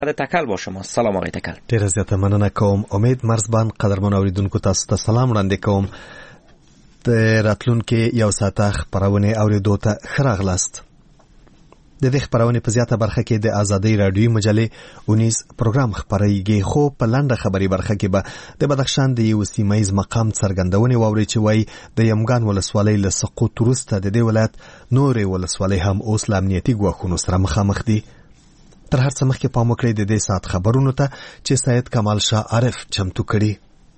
د تکل با شما. سلام آقای تکل. ډیره زیاته مننه کوم. امید مرزبان قدرمن اوریدونکو تاسو ته سلام وړاندې کوم. د راتلونکي یو ساعته خبرونه اوریدو ته ښه راغلاست. د دې خبرونه په زیاته برخه کې د آزادۍ رادیوي مجلې 19 پروګرام خبرېږي، خو په لنډه خبري برخه کې به د بدخشان د یو سیمایز مقام څرګندونه واوري چې وایي د یمګان ولسوالۍ له سقوط وروسته د دې ولایت نورې ولسوالۍ هم اوس له امنیتي ګواښونو سره مخامخ دي. تر هر څه مخکې پام وکړئ د دې ساعت خبرونو ته چې سید کمال شاه عارف چمتو کړي.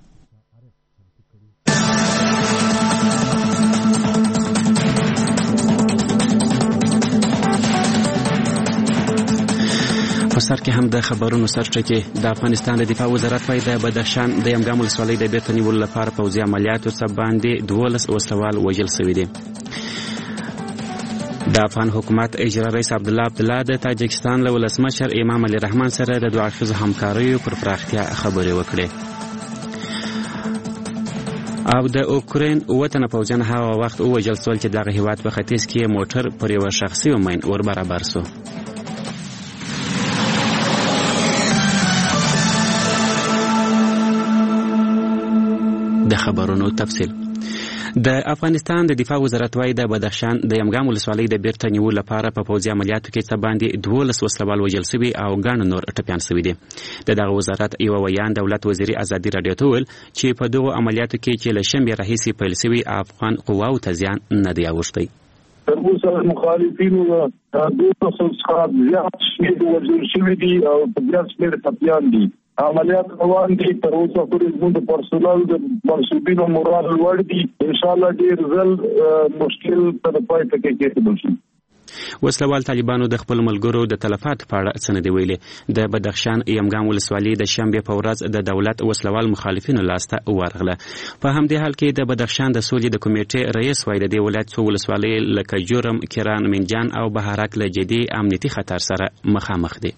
په سر کې هم د خبرونو سرچکه د افغانستان د دفاع وزارت وايي د بدخشان د یمګام ولسوالۍ د بیرته نیولو لپاره پوځي عملیاتو څخه باندې 12 وسلوال وژل شوي دي. د افغان حکومت اجرا رئیس عبدالله د تاجکستان له ولسمشر امام علي رحمان سره د دوه اړخیزو همکاریو پر پراختیا خبرې وکړې. او د اوکراین وطن پوځیان هغه وخت وژل شول چې دغه هیواد په ختیځ کې موټر پر یو شخصي ومین ور برابر شو. د خبرونو تفصیل. د افغانستان د دفاع وزارت وايي د بدخشان د یمګام ولسوالۍ د بیرته نیولو لپاره په پوځي عملیاتو کې څه باندې 12 وسلوال وژل شوي او ګڼ نور ټپیان شوي دي. دغه وزارت یو ویان دولت وزیر ازادي رادیو ته ویل چې په دغه عملیاتو کې چې له شنبې راهیسې پیل شوي افغان قواو ته زیان نه دی اوښتی. ترڅو مخالفینو دوه څخه زیات شمېر وژل شوي دي او په زیات شمېر ټپیان دي. عملیات روان دي. تر اوسه پورې زموږ د پرسونل د منصوبینو مورال لوړ دي. ان شاء الله ډیر ځل مشکل په پای ته کې کېدل شي. وسلوال طالبانو د خپل ملګرو د تلفات په اړه څه نه دی ویلي. د بدخشان یمګام ولسوالۍ د شنبې په ورځ د دولت وسلوال مخالفینو لاسته ورغله. په همدې حال کې د بدخشان د سولې د کمیټې رئیس وايي د دې ولایت څو ولسوالۍ لکه جرم، کران، منجان او بهارک له جدي امنیتي خطر سره مخامخ دي.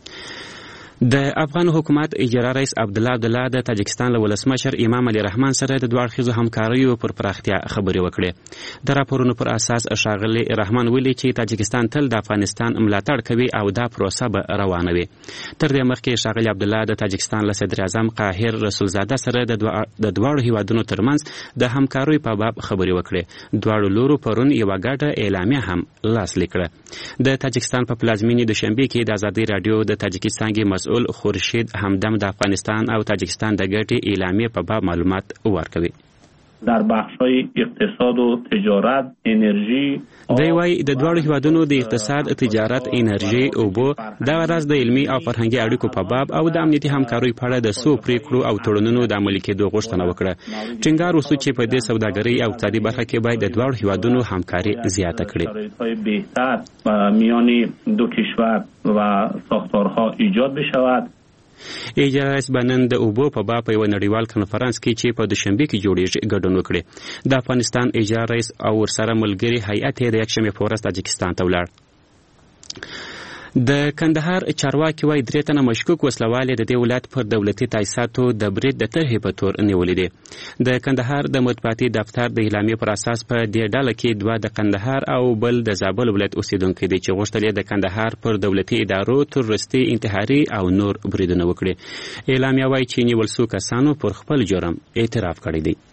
د افغان حکومت اجرا رئیس عبدالله د تاجکستان له ولسمشر امام علي رحمان سره د دوه اړخیزو همکاریو پر پراختیا خبرې وکړې. د راپورونو پر اساس ښاغلي رحمان ویلي چې تاجکستان تل د افغانستان ملاتړ کوي او دا پروسه به روانه وي. تر دې مخکې ښاغلي عبدالله د تاجکستان له صدر اعظم قاهر رسولزاده سره د دواړو هیوادونو ترمنځ د همکاریو په باب خبرې وکړې. دواړو لورو پرون یوه ګډه اعلامیه هم لاسلیک کړه. د تاجکستان په پلازمینې دوشنبې کې د آزادۍ راډیو د تاجکستان مسؤل خورشید همدم د افغانستان او تاجکستان د ګټې اعلامیه په باب معلومات ورکوي. در بخش‌های اقتصاد و تجارت، انرژی دی وايي د دواړو هیوادونو د اقتصاد، تجارت، انرژي، اوبو دغه راز د علمي او فرهنګي اړیکو په باب او د امنیتي همکاریو په اړه د څو پریکړو او تړونونو د عملي کېدو غوښتنه وکړه. ټینګار وسو چې په دې سوداګرۍ او اقتصادي برخه کې باید د دواړو هیوادونو همکاري زیاته کړي. بهتر میان دو کشور و ساختارها ایجاد بشود. اجرا رئیس بنن د اوبو په باب په یو نړیوال کنفرانس کې چې په دوشنبه کې جوړیږي ګډون وکړي. د افغانستان اجرا رئیس او ورسره ملګری هیئت د یکشنبه په ورځ تاجکستان ته ولاړ. د کندهار چارواکي وايي 3 تنه مشکوک وسلوال د دې ولایت پر دولتي تاسیساتو د برید د طرحې په تور نیولې دي. د کندهار د مطبوعاتي دفتر د اعلامیې پر اساس په دې ډله کې 2 د کندهار او بل د زابل ولایت اوسیدونکو دي چې غوښتل د کندهار پر دولتي ادارو تروریستي، انتحاري او نور بریدونه وکړي. اعلامیه وايي چې نیول شو کسانو پر خپل جرم اعتراف کړی دی.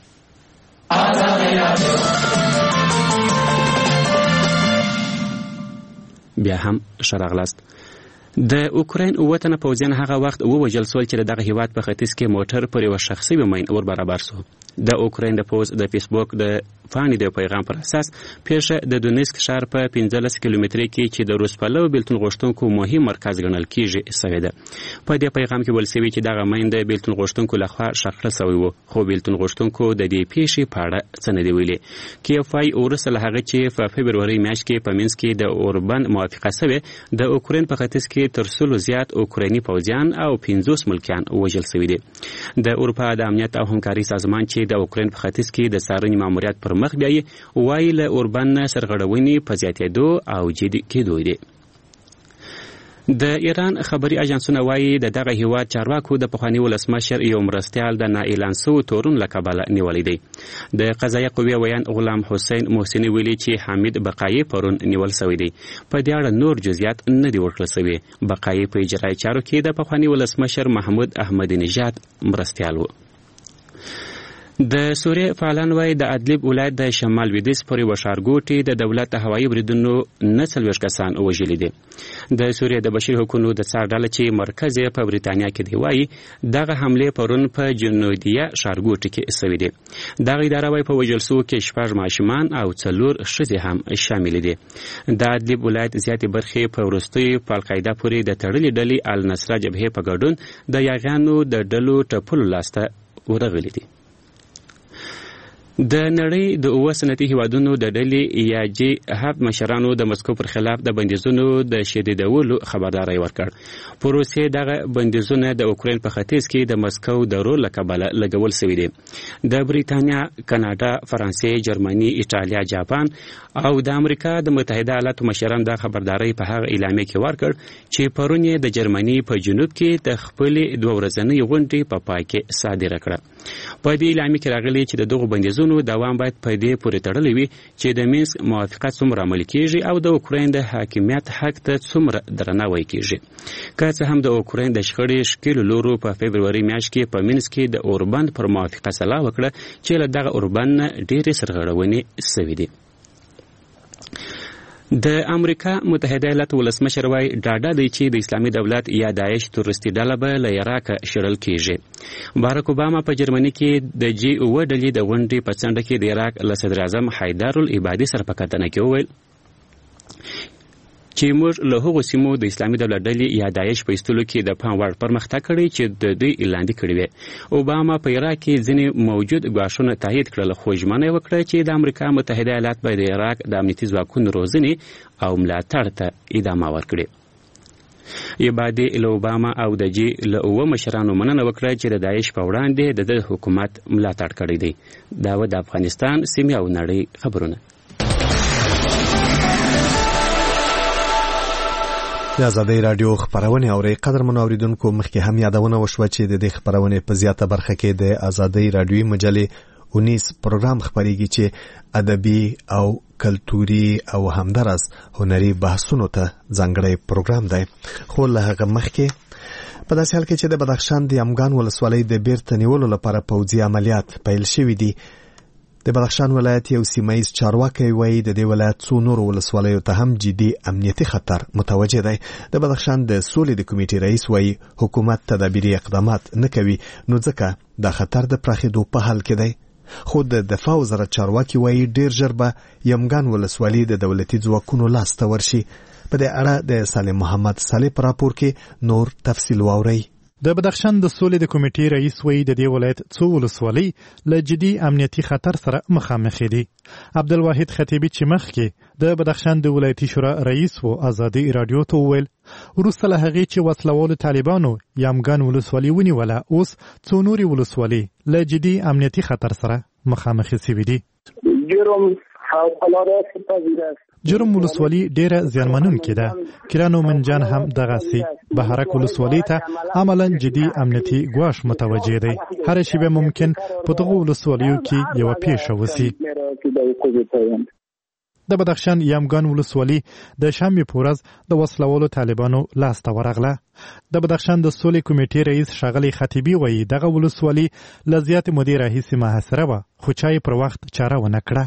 بیا هم شراغلاست. د اوکراین وطن پوځیان هغه وخت ووژل شول چې دغه هیواد په ختیځ کې موټر پر یو شخصي ومین ور برابر شو. د اوکراین د پوز د فیسبوک د فانی د پیغام پر اساس پیښه د دونیسک ښار په 15 کیلومتري کې چې د روس پلو بیلتون غوښتونکو مهم مرکز ګڼل کیږي سوي ده. په دې پیغام کې ولسوي چې دغه مین د بیلتون غوښتونکو لخوا شخړه شوی وو، خو بیلتون غوښتونکو د دې پیښې په اړه څه نه دی ویلي. کیفای اورسل هغه چې په فبروري میاشت کې په مینسک کې د اوربان موافقه شوه د اوکراین په ختیځ کې تر څلو زیات اوکرایني پوځیان او 50 ملکیان وژل شوي دي. د اروپا د امنیت او همکاري سازمان چې د اوکراین په ختیځ کې د څارنې ماموریت پر مخ بیایي وایي له اوربان سرغړونې په زیاتېدو او جدي کېدو دي. د ایران خبري اژانسونه وایي دغه هیواد چارواکو د پخوانی ولسمشر یو مرستیال د نااعلان شوو تورون له کبله نیولی دی. د قضایه قوې ویان غلام حسین محسني ویلي چې حامد بقایي پرون نیول شوی دی. په دې اړه نور جزئیات نه دي ورکړل شوي. بقایي په اجرایي چارو کې د پخوانی ولسمشر محمود احمدي نژاد مرستیال و. د سوریه فعالان وایي د ادلب ولایت د شمال لویدیځ پورې یوه ښارګوټي د دولت د هوایي بریدونو 49 کسان وژلي دي. د سوریه د بشري حقوقو د څار ډله چې مرکز یې په بریتانیا کې دی وایي دغه حملې پرون په جنودیه ښارګوټي کې شوې دي. دغه اداره وایي په وژل شوو کې 6 ماشومان او 4 ښځې هم شامل دي. د ادلب ولایت زیاتې برخې په وروستیو په القاعده پورې د تړلې ډلې النصره جبهې په ګډون د یاغیانو د ډلو ټپلو لاسته ورغلي دي. د نړۍ د 9 صنعتي هیوادونو د ډلې یا جی 7 مشرانو د مسکو پر خلاف د بندیزونو د شدیدولو خبرداری ورکړ. په روسیې دغه بندیزونه د اوکراین په ختیځ کې د مسکو د رول له کبله لګول شوي دي. د بریتانیا، کاناډا، فرانسې، جرمني، ایټالیا، جاپان او د امریکا د متحده ایالاتو مشران د خبرداری په هغه اعلامیه کې ورکړ چې پرون یې د جرمني په جنوب کې د خپلې 2 ورځنۍ غونډې په پای کې صادره کړه. په دې اعلامیه کې راغلي چې د دغو بندیزونو دوام باید په دې پورې تړلی وي چې د مینسک موافقه څومره عملي کیږي او د اوکراین د حاکمیت حق ته څومره درناوی کیږي. که څه هم د اوکراین د شخړې ښکېلو لورو په فبروري میاشت کې په مینسک کې د اوربند پر موافقه سلا وکړه چې له دغه اوربند نه ډېرې سرغړونې شوې دي. د امریکا متحده ایالات ولسمشر وایي ډاډه دی چې د اسلامي دولت یا داعش تروریستي ډله به له عراقه شړل کیږي. باراک اوباما په جرمني کې د جی 9 ډلې د غونډې په څنډه کې د عراق له صدر اعظم حیدر العبادي سره په کتنه کې وویل چې موږ له هغو سیمو د اسلامي دولت ډلې یا داعش په ایستلو کې د پام وړ پرمختګ کړی چې د دوی لاندې کړی وي. اوباما په عراق کې ځینې موجود ګواښونه تایید کړل خو ژمنه یې وکړه چې د امریکا متحده ایالات به د عراق د امنیتي ځواکونو روزنې او ملاتړ ته ادامه ورکړي. عبادي له اوباما او د جی له 9 مشرانو مننه وکړه چې د داعش په وړاندې د حکومت ملاتړ کړی دی. دا و د افغانستان سیمې او نړۍ خبرونه. د ازادۍ راډیو خبرونه اوري. قدرمنو اوریدونکو مخکې هم یادونه وشوه چې د دې خبرونه په زیاته برخه کې د ازادۍ راډیوي مجلې 19 پروګرام خبريږي چې ادبي او کلتوري او همدارس هنري بحثونو ته ځانګړی پروګرام دی. خو له هغه مخکې په داسې حال کې چې د بدخشان د یمګان ولسوالۍ د بیرته نیولو لپاره پوځي عملیات پیل شوي دي. د بدخشان ولایت یو سیمایي چارواکي وایي د دې ولایت څو نور ولسوالیو ته هم جدي امنیتي خطر متوجه دی. د بدخشان د سولې د کمیټې رئیس وایي حکومت تدابیري اقدامات نه کوي نو ځکه د خطر د پراخېدو په حال کې دی. خو د دفاع وزارت چارواکي وایي ډیر ژر به یمګان ولسوالي د دولتي ځواکونو لاس ته ورشي. په دې اړه د سالم محمد صالح په راپور کې نور تفصیل واورئ. د بدخشان د سولې د کمیټې رئیس وایي د دې ولایت څو ولسوالۍ له جدي امنیتي خطر سره مخامخ دي. عبدالواحد خطیبي چې مخکې د بدخشان د ولایتي شورا رئیس و ازادي رادیو ته وویل وروسته له هغې چې وسلوالو طالبانو یمګان ولسوالي ونیوله اوس څو نورې ولسوالۍ له جدي امنیتي خطر سره مخامخ شوي دي. جرم ولسوالی ډیره زیانمنونکې ده. کرانو منجان هم دغسې. بهارک ولسوالی ته عملا جدي امنیتي ګواښ متوجه دی. هر شیبه ممکن په دغه ولسوالیو کې یوه پیښه وسي. د بدخشان یمګان ولسوالي د شنبې په ورځ د وسلوالو طالبانو لاسته ورغله. د بدخشان د سولې کمیټې رئیس ښاغلی خطیبي وایي دغه ولسوالي له زیاتې مودې راهیسې محاصره وه خو چا یې پر وخت چاره ونه کړه.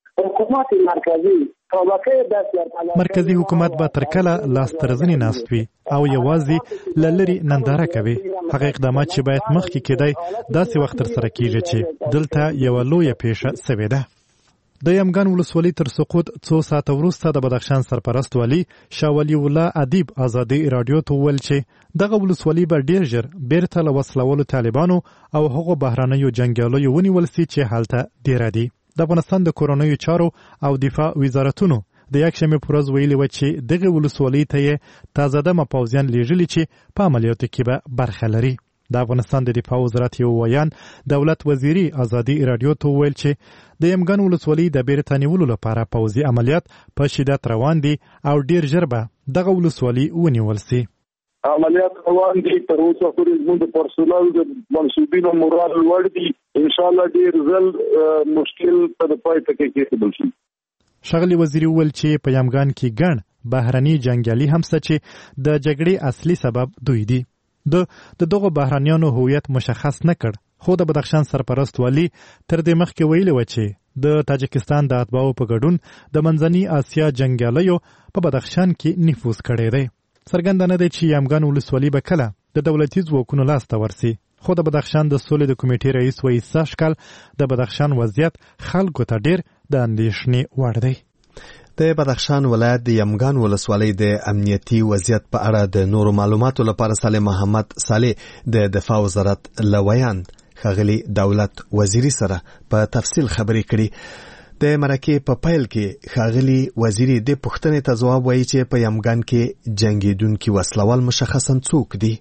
مرکزی حکومت به تر کله لاس تر زنې ناست وي او یوازې له لرې ننداره کوي. هغه اقدامات چې باید مخکې کېدی داسې وخت ترسره کېږي چې دلته یوه لویه پیښه سوې ده. د یمګان ولسوالۍ تر سقوط څو ساعته وروسته د بدخشان سرپرست والي شاه ولی الله ادیب ازادي رادیو ته وویل چې دغه ولسوالۍ به ډېر ژر بیرته له وسلوالو طالبانو او هغو بهرنیو جنګیالیو ونیول سي چې هلته ډېره دي. د افغانستان د کورنیو چارو او دفاع وزارتونو د یکشنبې په ورځ ویلي وه چې دغې ولسوالۍ ته یې تازه دمه پوځیان لیږلي چې په عملیاتو کې به برخه لري. د افغانستان د دفاع وزارت یو ویان دولت وزیري ازادي رادیو ته وویل چې د یمګان ولسوالۍ د بیرته نیولو لپاره پوځي عملیات په شدت روان دي او ډیر ژر به دغه ولسوالۍ ونیول سي. عملیات روان دي. تر اوسه پورې زموږ د پرسونل د منصوبینو مورال لوړ دي. ان شاء الله ډیر ځل مشکل په پای ته کېدل شي. ښاغلي وزیر وویل چې په یمګان کې ګڼ بهرني جنګیالي هم شته چې د جګړې اصلي سبب دوی دي. د دغو بهرنیانو هویت مشخص نه کړ، خو د بدخشان سرپرست والي تر دې مخکې ویلي و چې د تاجکستان د اتباعو په ګډون د منځني اسیا جنګیالیو په بدخشان کې نفوذ کړی دی. څرګنده نه دی چې یمګان ولسوالي به کله د دولتي ځواکونو لاسته ورسي، خو د بدخشان د سولې د کمیټې رئیس وایي سږکال د بدخشان وضعیت خلکو ته ډیر د اندېښنې وړ دی. د بدخشان ولایت د یمګان ولسوالۍ د امنیتي وضعیت په اړه د نورو معلوماتو لپاره صالح محمد صالح د دفاع وزارت لویان ښاغلي دولت وزیری سره په تفصیل خبرې کړي. د مرکې په پیل کې ښاغلي وزیری د پوښتنې ته ځواب وایي چې په یمګان کې جنګیدونکي وسلوال مشخصا څوک دي.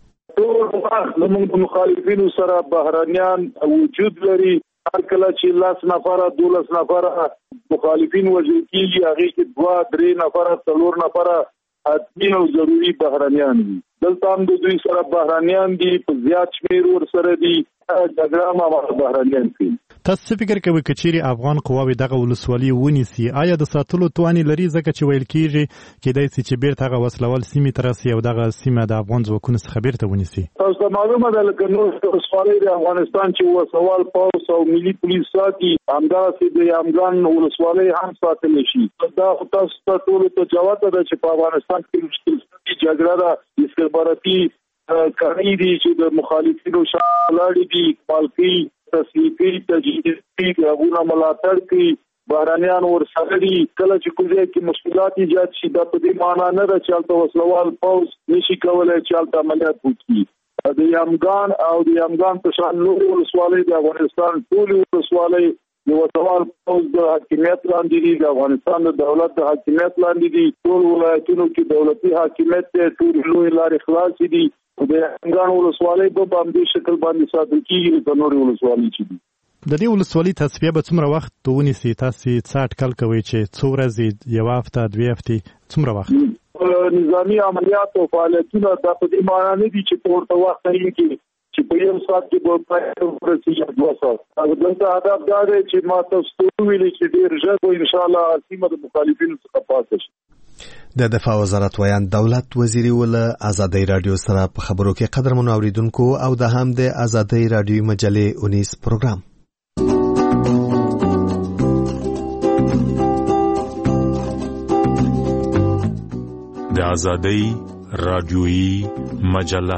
زموږ د مخالفینو سره بهرانیان وجود لري. هر کله چې 10 نفره 12 نفره مخالفین وژل کېږي، هغه کې 2-3 نفره 4 نفره حتمي او ضروري بهرانیان دي. دلته هم د دوی سره بهرانیان دي، په زیات شمېر ورسره دي. جګړه ما بهرانیان کوي. تاسو څه فکر کوئ که چیرې افغان قواوې دغه ولسوالي ونیسي، آیا د ساتلو توانې لري؟ ځکه چې ویل کېږي کېدای شي چې بیرته هغه وسلوال سیمې ته راسي او دغه سیمه د افغان ځواکونو څخه بیرته ونیسي. تاسو ته معلومه ده لکه نور ولسوالۍ د افغانستان چې وسوال پولیس او ملي پولیس ساتي، همداسې د یمګان ولسوالۍ هم ساتلی شي. دا تاسو ته ټولو ته جواب ده چې په افغانستان کې مشکل جګړه ده، استخباراتي کړۍ دي چې د مخالفینو شالاړي دي، پالکي تصفیقي تجهیزي غوونه ملاتړ کوي، بهرانیان ورسره دي. کله چې کوم ځای کې مشکلات ایجاد شي دا په دې معنا نه ده چې هلته وسلوال پوځ نشي کولی چې هلته عملیات وکړي. د یمګان او د یمګان په شان نورې ولسوالۍ د افغانستان ټولې ولسوالۍ د وسلوال پوځ د حاکمیت لاندې دي، د افغانستان د دولت د حاکمیت لاندې دي. ټول ولایتونو کې دولتي حاکمیت دی، ټول لوی لارې خلاصې دي. د یمګان ولسوالۍ په باندې شکل باندې ساتل کېږي د نورې ولسوالۍ چې دي. د دې ولسوالۍ تصفیه به څومره وخت ونیسي؟ تاسو څه اټکل کوئ چې څو ورځې، 1 هفته، 2 هفتې، څومره وخت؟ نظامی عملیات او فعالیتونه دا په دې معنا نه دي چې ورته وخت نه چې په یو ساعت کې به پای ورسي یا 2 ساعت. دلته هدف دا دی چې ما تاسو ته ویلي چې ډېر ژر به انشاءالله سیمه د مخالفینو څخه پاتې شي. د دفاع وزارت ویان دولت وزیری ول آزادۍ رادیو سره په خبرو کې قدرمنو اوریدونکو او د هم د آزادۍ رادیو مجلې 19 پروګرام د آزادۍ رادیویی مجله.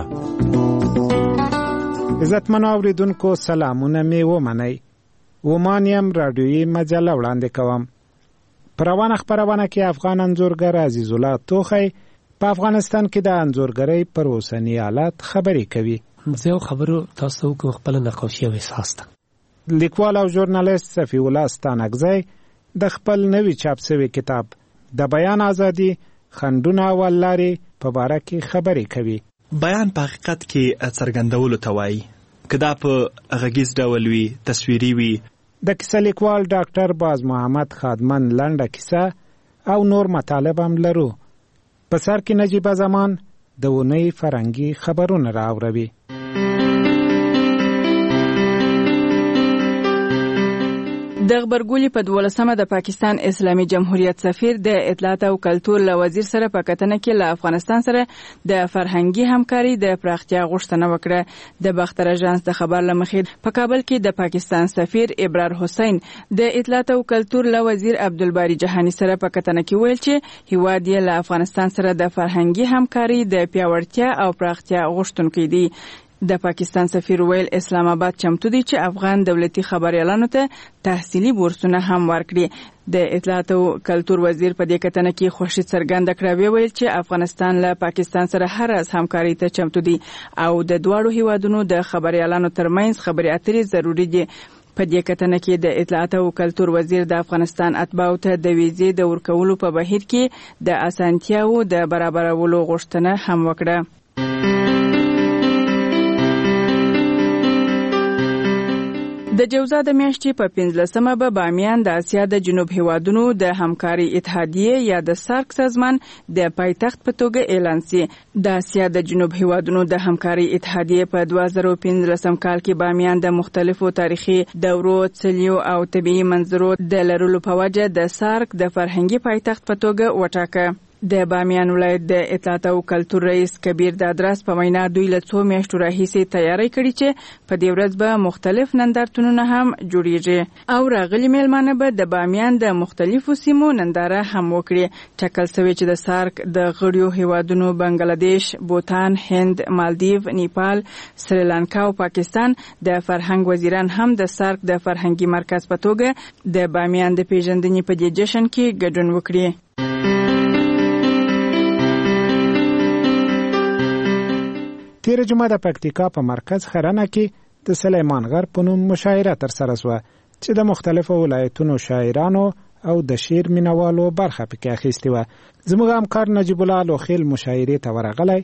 عزتمنو اوریدونکو سلامونه می ومنئ. ومانیم رادیویی مجله وړاندې کوم. پروانه خبرونه کې افغان انځورګر عزیز الله توخی په افغانستان کې د انځورګرۍ پر اوسنی حالت خبرې کوي. زه خبرو تاسو کو خپل نقاشي او احساس ته. لیکوال او ژورنالیست صفی الله ستانکزی د خپل نوی چاپ شوی کتاب د بیان ازادي خندونه ولاري په اړه کې خبرې کوي. بیان په حقیقت کې څرګندولو ته وایي، کدا په غږیز ډول وي، تصویري وي. د کیسه لیکوال ډاکټر باز محمد خادمان لنډه کیسه او نور مطالب هم لرو. په سر کې نجیب زمان د ونی فرنګي خبرونه راوړي. د خبرګولي په 12مه د پاکستان اسلامي جمهوریت سفیر د اطلاعات او کلتور له وزیر سره په کتنه کې له افغانستان سره د فرهنګي همکاري د پراختیا غوښتنه وکړه. د باختر اژانس د خبر لمخې په کابل کې د پاکستان سفیر ابرار حسین د اطلاعات او کلتور له وزیر عبدالباری جهانی سره په کتنه کې ویل چې هیواد یې له افغانستان سره د فرهنګي همکاري د پیاوړتیا او پراختیا غوښتونکي دي. د پاکستان سفیر ویل اسلام آباد چمتو دی چې افغان دولتي خبريالانو ته تحصیلي بورسونه هم ورکړي. د اطلاعات او کلتور وزیر په دې کتنه کې خوشی څرګنده کړې ویل چې افغانستان له پاکستان سره هر از همکاري ته چمتو دی او د دواړو هیوادونو د خبريالانو ترمنځ خبرې اترې ضروری دي. په دې کتنه کې د اطلاعات او کلتور وزیر د افغانستان اتباعو ته د ویزې د ورکولو په بهیر کې د اسانتیاو د برابرولو غوښتنه هم وکړه. د جوزا د میاشتې په 15مه به بامیان د اسیا د جنوب هیوادونو د همکاري اتحادیه یا د سارک سازمان د پایتخت په توګه اعلان شي. د اسیا د جنوب هیوادونو د همکاري اتحادیه په 2015 کال کې بامیان د مختلفو تاریخي دورو، څلیو او طبیعي منظرو د لرلو په وجه د سارک د فرهنګي پایتخت په توګه وټاکه. د بامیان ولایت د اطلاعات او کلتور رئیس کبیر دادراس په وینا دوی له څو میاشتو راهیسې تیاری کړې چې په دې ورځ به مختلف نندارتونونه هم جوړیږي او راغلي میلمانه به د بامیان د مختلفو سیمو ننداره هم وکړي. ټاکل شوی چې د سارک د غړیو هیوادونو بنگلادیش، بوتان، هند، مالدیو، نیپال، سریلانکا او پاکستان د فرهنګ وزیران هم د سارک د فرهنګي مرکز په توګه د بامیان د پیژندنې په دې جشن کې ګډون وکړي. تیر جمعه د پکتیکا په مرکز خرنه کې د سلیمان غر په نوم مشاعره ترسره شوه چې د مختلفو ولایتونو شاعرانو او د شعر مینوالو برخه پکې اخیستې وه. زموږ همکار نجیب الله لوخیل مشاعرې ته ورغلی.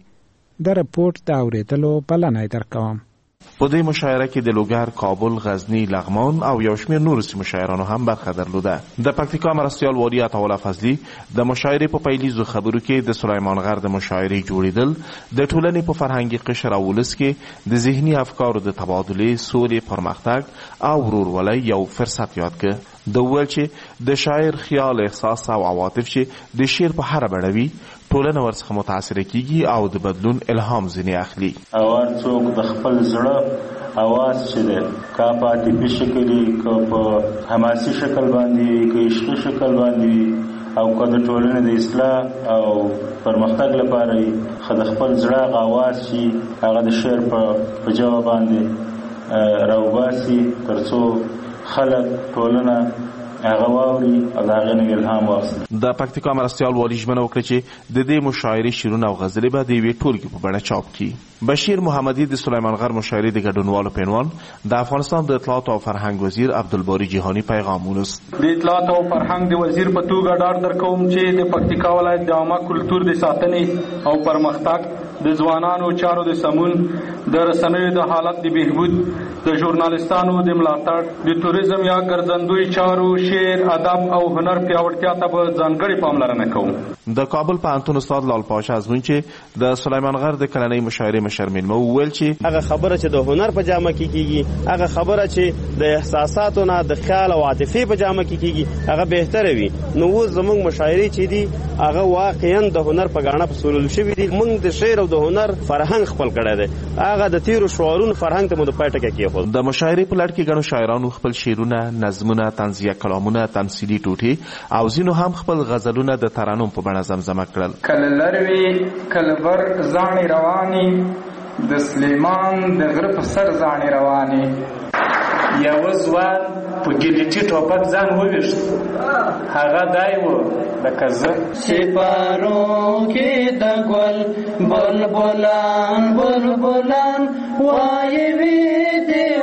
د رپورټ د اورېدلو بلنه یې درکوم. په دې مشاعره کې د لوګر، کابل، غزنی، لغمان او یو شمېر نورو سیمو شاعرانو هم برخه درلوده. د پکتیکا مرستیال والي عطاالله فضلي د مشاعرې په پیلیزو خبرو کې د سلیمان غر د مشاعرې جوړیدل د ټولنې په فرهنګي قشر او ولس کې د ذهني افکارو د تبادلې، سولې، پرمختګ او ورورولۍ یو فرصت یاد کړ. د ویل چې د شاعر خیال، احساس او عواطف چې د شعر په هر بڼه وي ټولنه ورڅخه متاثره کیږي او د بدلون الهام ځینې اخلي. او څوک د خپل زړه اواز چې دی که په عاطفي شکل وي، که په حماسي شکل باندې وي، که عشقي شکل باندې وي او که د ټولنې د اصلاح او پرمختګ لپاره وي، خو د خپل زړه اواز چې هغه د شعر په جواب باندې راوباسي تر څو خلک ټولنه هغه واوري او د هغې نه الهام واخلي. د پکتیکا مرستیال والي ژمنه وکړه چې د دې مشاعرې شعرونه او غزلې به د یوې ټولګې په بڼه چاپ کړي. بشیر محمدي د سلیمان غر مشاعرې د ګډونوالو په عنوان د افغانستان د اطلاعات او فرهنګ وزیر عبدالباری جهانی پیغام ولوست. د اطلاعات او فرهنګ د وزیر په توګه ډاډ درکوم چې د پکتیکا ولایت د عامه کلتور د ساتنې او پرمختګ، د ځوانانو چارو د سمون، د رسنیو د حالت د بهبود، د ژورنالستانو د ملاتړ، د توریزم یا ګرځندوی چارو، شعر، ادب او هنر پیاوړتیا ته به ځانګړې پاملرنه کوو. د کابل پوهنتون استاد لال پاشا ازمون چې د سلیمان غر د کلنۍ مشاعرې مشر میلمه وویل چې هغه خبره چې د هنر په جامه کې کیږي، هغه خبره چې د احساساتو نه د خیال او عاطفې په جامه کې کیږي، هغه بهتره وي. نو اوس زموږ مشاعرې چې دي هغه واقعا د هنر په ګاڼه په سورل شوي دي. موږ د شعر او د هنر فرهنګ خپل کړی دی، هغه د تیرو شعارونو فرهنګ ته مو د پای ټکی کېښود. د مشاعرې په لړ کې ګڼو شاعرانو خپل شعرونه، نظمونه، طنزیه کلامونه، تمثیلي ټوټې او ځینو هم خپل غزلونه د ترانم په بڼه زمزمه کړل. کله لروي کله بر ځانې رواني، د سلیمان د غره په سر ځانې رواني. یو ځوان په ګلیټي ټوپک ځان وویشت، هغه دای و لکه زه. سپارو کې د ګل بلبلان بلبلان وایي وي د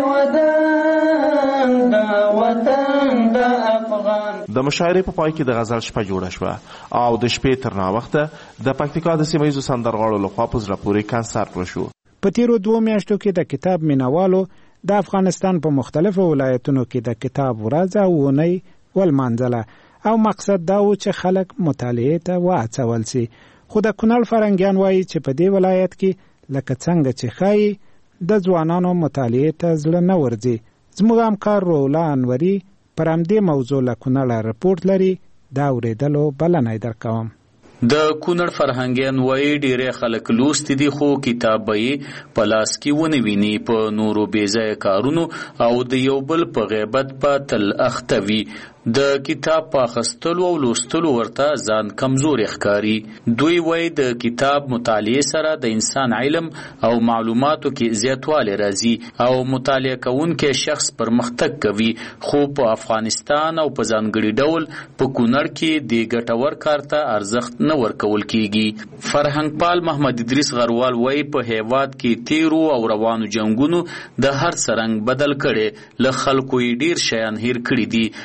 وطن د وطن د افغان. د مشاعرې په پای کې د غزل شپه جوړه شوه او د شپې تر ناوخته د پکتیکا د سیمه ییزو سندرغاړو لخوا په زړه پورې کنسرت وشو. په تیرو 2 میاشتو کې د کتاب مینوالو د افغانستان په مختلفو ولایتونو کې د کتاب ورځ او اونۍ ولمانځله او مقصد دا و چې خلک مطالعې ته وهڅول سي. خو د کونړ فرهنګیان وایي چې په دې ولایت کې لکه څنګه چې ښایي د ځوانانو مطالعې ته زړه نه ورځي. زموږ همکار رولا انوري پر همدې موضوع له کونړه رپورټ لري. دا اورېدلو بلنه یې درکوم. د کونړ فرهنګیان وایي ډېری خلک لوستي دي خو کتاب به یې په لاس کې ونه ویني، په نورو بېځایه کارونو او د یو بل په غیبت په تل اخته وي. د کتاب په اخیستلو او لوستلو ورته ځان کمزوري ښکاري. دوی وایي د کتاب مطالعې سره د انسان علم او معلوماتو کې زیاتوالی راځي او مطالعه کوونکی شخص پرمختګ کوي. خو په افغانستان او په ځانګړي ډول په کونړ کې د ګټور کار ته ارزښت نه ورکول کیږي. فرهنګ پال محمد ادریس غروال وایي په هیواد کې تیرو او روانو جنگونو د هر څرنګ بدل کړي، له خلکو یې ډیر شیان هیر کړي دي. پخوا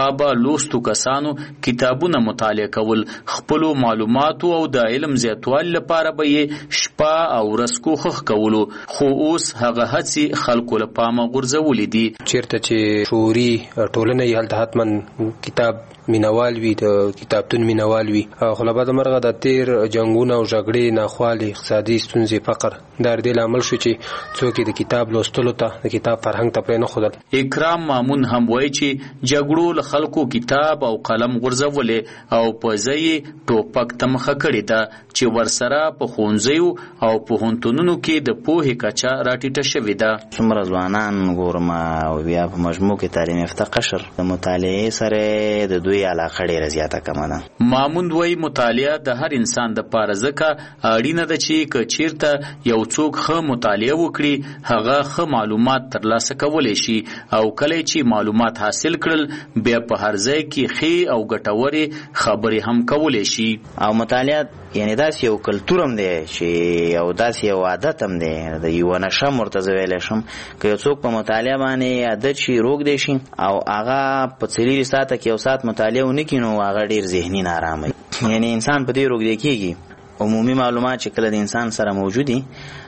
به لوستو کسانو کتابونه مطالعه کول، خپلو معلوماتو او د علم زیاتوالي لپاره به یې شپه او ورځ کوښښ کولو، خو اوس هغه هڅې خلکو له پامه غورځولې دي. چیرته چې شعوري ټولنه یې هلته حتما کتاب مینوال وي، د کتابتون مینوال وي. خو له بده مرغه د تیر جنګونه او جګړې، ناخوالې، اقتصادي ستونزې، فقر دا د دې لامل شو چې څوک د کتاب لوستلو ته، د کتاب فرهنګ ته پرې نه ښودل. اکرام مامون هم وایي چې جګړو له خلکو کتاب او قلم غورځولې او په ځای یې ټوپک ته مخه کړې ده چې ورسره په ښوونځیو او پوهنتونونو کې د پوهې کچه راټیټه شوې ده. څومره ځوانان ګورم او بیا په مجموع کې تعلیم یافته قشر د مطالعې سره د دوی علاقه ډېره زیاته کمه ده. مامون وایي مطالعه د هر انسان دپاره ځکه اړینه ده چې که چیرته یو څوک ښه مطالعه وکړي هغه ښه معلومات ترلاسه کولی شي، او کله چې معلومات حاصل کړل بیا په هر ځای کې ښې او ګټورې خبرې هم کولی شي. او مطالعه یعنی داسې یو کلتور هم دی چې او داسې یو عادت هم دی، د یوه نشه هم ورته زه ویلی شم. که یو څوک په مطالعه باندې عادت شي، روږدی شي او هغه په 4 ساعته کې یو ساعت مطالعه ونه کړي نو هغه ډېر ذهني نارامه وي. یعنی انسان په دې روږدی کېږي. عمومي معلومات چې کله د انسان سره موجودي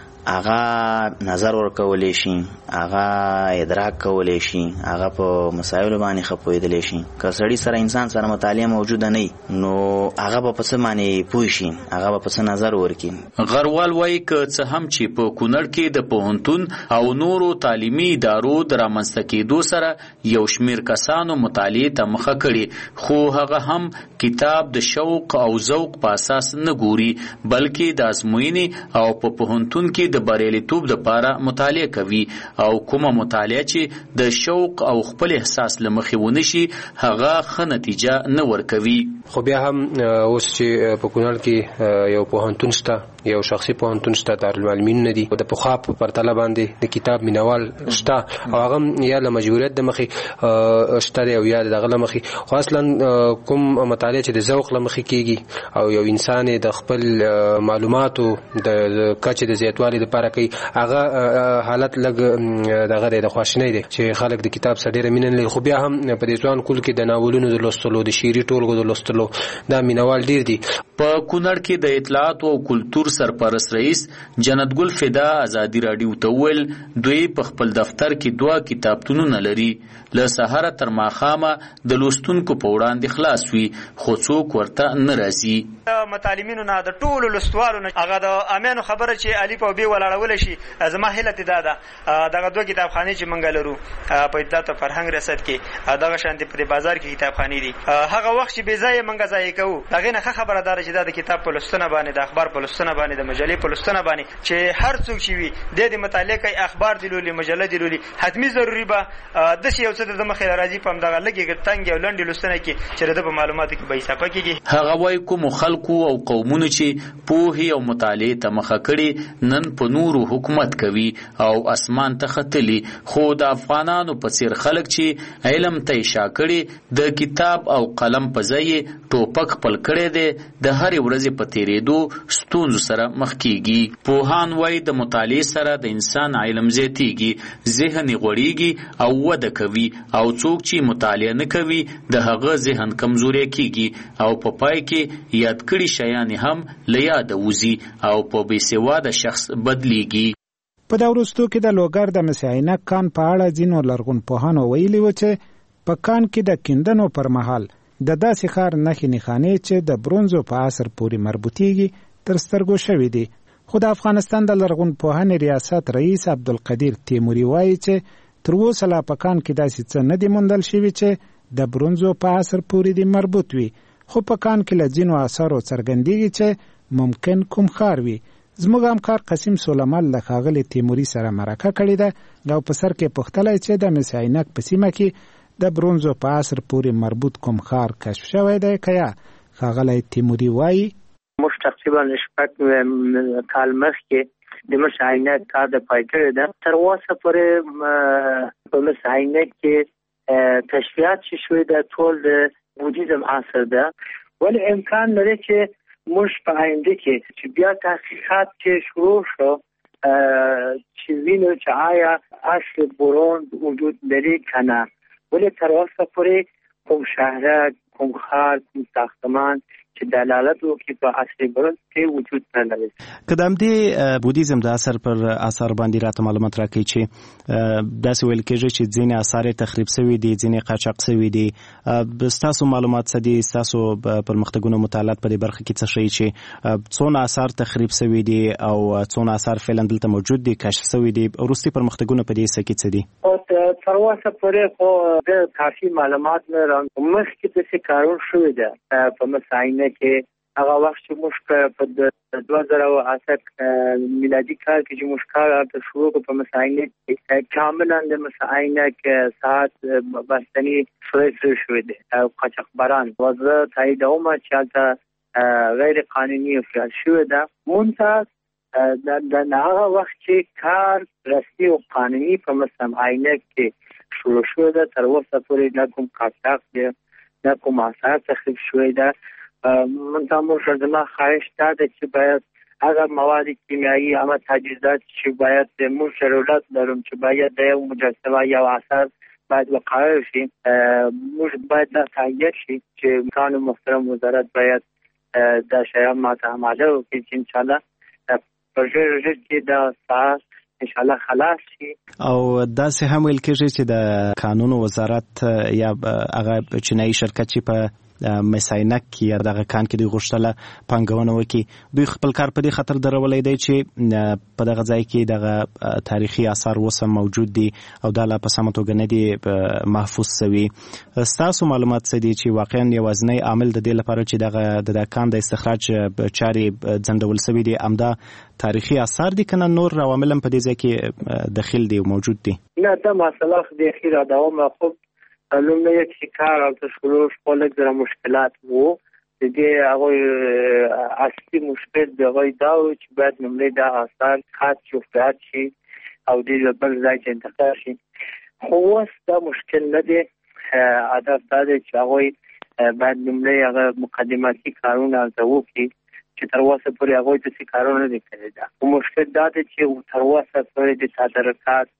هغه نظر ورکولی شي، هغه ادراک کولی شي، هغه په مسایلو باندې ښه پوهېدلی شي. که سړي سره انسان سره مطالعه موجوده نه وي نو هغه به په څه باندې پوه شي، هغه به په څه نظر ورکړي. غروال وایي که څه هم چې په کونړ کې د پوهنتون او نورو تعلیمي ادارو د رامنځته کېدو سره یو شمېر کسانو مطالعې ته مخه کړې، خو هغه هم کتاب د شوق او ذوق په اساس نه ګوري، بلکې د ازموینې او په پوهنتون کې د بریالیتوب دپاره مطالعه کوي، او کومه مطالعه چې د شوق او خپل احساس له مخې ونه شي هغه ښه نتیجه نه ورکوي. خو بیا هم اوس چې په کونړ کې یو پوهنتون شته، یو شخصي پوهنتون شته، دارالمعلمین نه دي، د پخوا په پرتله باندې د کتاب مینوال شته، او هغه یا له مجبوریت د مخې شته دی او یا دغه له مخې. خو اصلا کوم مطالعه چې د ذوق له مخې کېږي او یو انسان د خپل معلوماتو د کچې د زیاتوالي دپاره کوي، هغه حالت لږ دغه دی، د خواشینۍ دی چې خلک د کتاب سره ډېره مینه نه لري. خو بیا هم په دې ځوان کول کې د ناولونو د لوستلو، د شعري ټولګو د لوستلو دا مینوال ډېر دي. په کونړ کې د اطلاعاتو او کلتور سرپرست رئیس جنت ګل فدا ازادي راډیو ته وویل دوی په خپل دفتر کې 2 کتابتونونه لري، له سهاره تر ماښامه د لوستونکو په وړاندې خلاص وي، خو څوک ورته نه راځي. متعلمینو نه د ټولو لوستوالو نه هغه د امینو خبره چې الف او ب ولاړول شي، زما هیله دا ده دغه 2 کتابخانې چې مونږ لرو په اطلاعات او فرهنګ ریاست کې دغه شانتي په بازار کې کتابخانې دي، هغه وخت چې بې ځایه مونږ ضایع کوو. هغې نه ښه خبره داره چې دا د کتاب په لوستنه باندې، د اخبار په لوستنه باندې، د مجلې په لوستنه باندې چې هر څوک چې وي د مطالعه کوي، اخبار دی لولي، مجله دی لولي، حتمی ضروري به داسې یو څه د مخې راځي په همدغه لږې تنګې او لنډې لوستنه کې چې د په معلوماتو کې به اضافه کېږي. هغه وایي کومو خلکو او قومونو چې پوهې او مطالعې ته مخه کړې نن په نورو حکومت کوي او اسمان ته ختلي، خو د افغانانو په څېر خلک چې علم ته یې شا کړې د کتاب او قلم په ځای ټوپک خپل کړی دی، د هرې ورځې په تېرېدو ستونزو سره مخ کېږي. پوهان وایي د مطالعې سره د انسان علم زیاتېږي، ذهن یې غوړېږي او وده کوي، او څوک چې مطالعه نه کوي د هغه ذهن کمزوری کېږي او په پای کې یاد کړي شیان هم له یاده وځي او په بې سواده شخص بدلیږي. په دا وروستو کې د لوګر د مسعینک کان په اړه ځینو لرغونپوهانو ویلي و چې په کان کې د کیندنو پر مهال د داسې ښار نښې نښانې چې د برونزو په عصر پورې مربوطېږي تر سترګو شوي دي. خو د افغانستان د لرغونپوهنې ریاست رئیس عبدالقدیر تیموري وایي چې تر اوسه لا په کان کې داسې څه نه دي موندل شوي چې د برونزو په عصر پورې دي مربوط وي، خو په کان کې له ځینو اثارو څرګندېږي چې ممکن کوم ښار وي. زموږ همکار قسیم سلیمان له ښاغلي تیموري سره مرکه کړې ده او په سر کې پوښتلی چې د مسعینک په سیمه کې د برونزو په عصر پورې مربوط کوم ښار کشف شوی دی که یا؟ ښاغلی تیموري وایي موږ تقریبا 6 کال مخکې د مسعینک کار د پای کړی ده. تر اوسه پورې په مسعینک کې کشفیات چې شوي ده ټول د بودیزم عصر ده، ولی امکان لري چې موږ په آینده کې چې بیا تحقیقات چې شروع شو چې وینو چې آیا اصل برون وجود لري که نه، ولی تر اوسه پورې کوم شهرک، کوم ښار، کوم ساختمان چې دلالت وکړي په عصري برج کې وجود نه لري. که د همدې بودیزم د اثر پر اثار باندې راته معلومات راکړئ چې داسې ویل کېږي چې ځینې اثار تخریب شوي دي، ځینې قاچاق شوي دي. ستاسو معلومات څه دي؟ ستاسو پرمختګونو مطالعات په دې برخه کې څه ښیي چې څونه اثار تخریب شوي دي او څونه اثار فعلا دلته موجود دي، کشف شوي دي؟ وروستي پرمختګونه په دې څه کې څه دي؟ تر اوسه پورې خو د کافي معلومات نه لرم. مخکې داسې کارونه شوي ده په مصاینه کې. هغه وخت چې موږ په 2008 میلادي کال کې چې موږ کار ته شروع کړو په مصاینه کې، کاملا د مصاینه کې ساعت بستنی سوی شوی دی او قاچاقبران وضع تاییدوم چې هلته غیر قانوني افراد شوی ده. مونږ د هغه وخت چې کار رسمي او قانوني په مصاینه کې شروع شوی ده، تر اوسه پورې نه کوم قاچاق دی نه کوم اثار تخریب شوی ده. منتها زما خواهش دا ده چې باید هغه مواد کیمیایی، هغه تجهیزات چې باید موږ ضرورت لرم چې باید د یو مجسمه یا اثر باید وقایع شي، موږ باید دا تهیه شي چې کانون محترم وزارت باید دا شیان ماته آماده وکړي چې انشاءالله په ژر کې دا ساعت انشاءالله خلاص شي. او داسې هم ویل کېږي چې د قانون وزارت یا هغه چینایي شرکت چې په مساینک کې یا دغه کان کې دوی غوښتله پانګونه وکړي، دوی خپل کار په دې خاطر درولای دی چې په دغه ځای کې دغه تاریخي آثار اوس هم موجود دي او دا لا په سمه توګه نه دي محفوظ شوي. ستاسو معلومات څه دي چې واقعا یوازینی عامل د دې لپاره چې دغه کان د استخراج چارې ځنډول شوي دي همدا تاریخي آثار دي که نه نور عوامل هم په دې ځای کې دخیل دي او موجود دي؟ نه، دا مسئله د اخیر ادامه خوب لومړی چې کار او شروع خپل ځره مشکلات وو. د دې هغه اصلي مشکل د هغه دا و چې باید لومړی دا آثار خاص شوفات شي او د بل ځای ته انتقال شي. خو اوس دا مشکل نه دی. هدف دا دی چې هغه باید لومړی هغه مقدماتي کارونه وکړي چې تر اوسه پورې هغه داسې کارونه نه دي کړي. خو مشکل دا دی چې تر اوسه پورې د تدارکات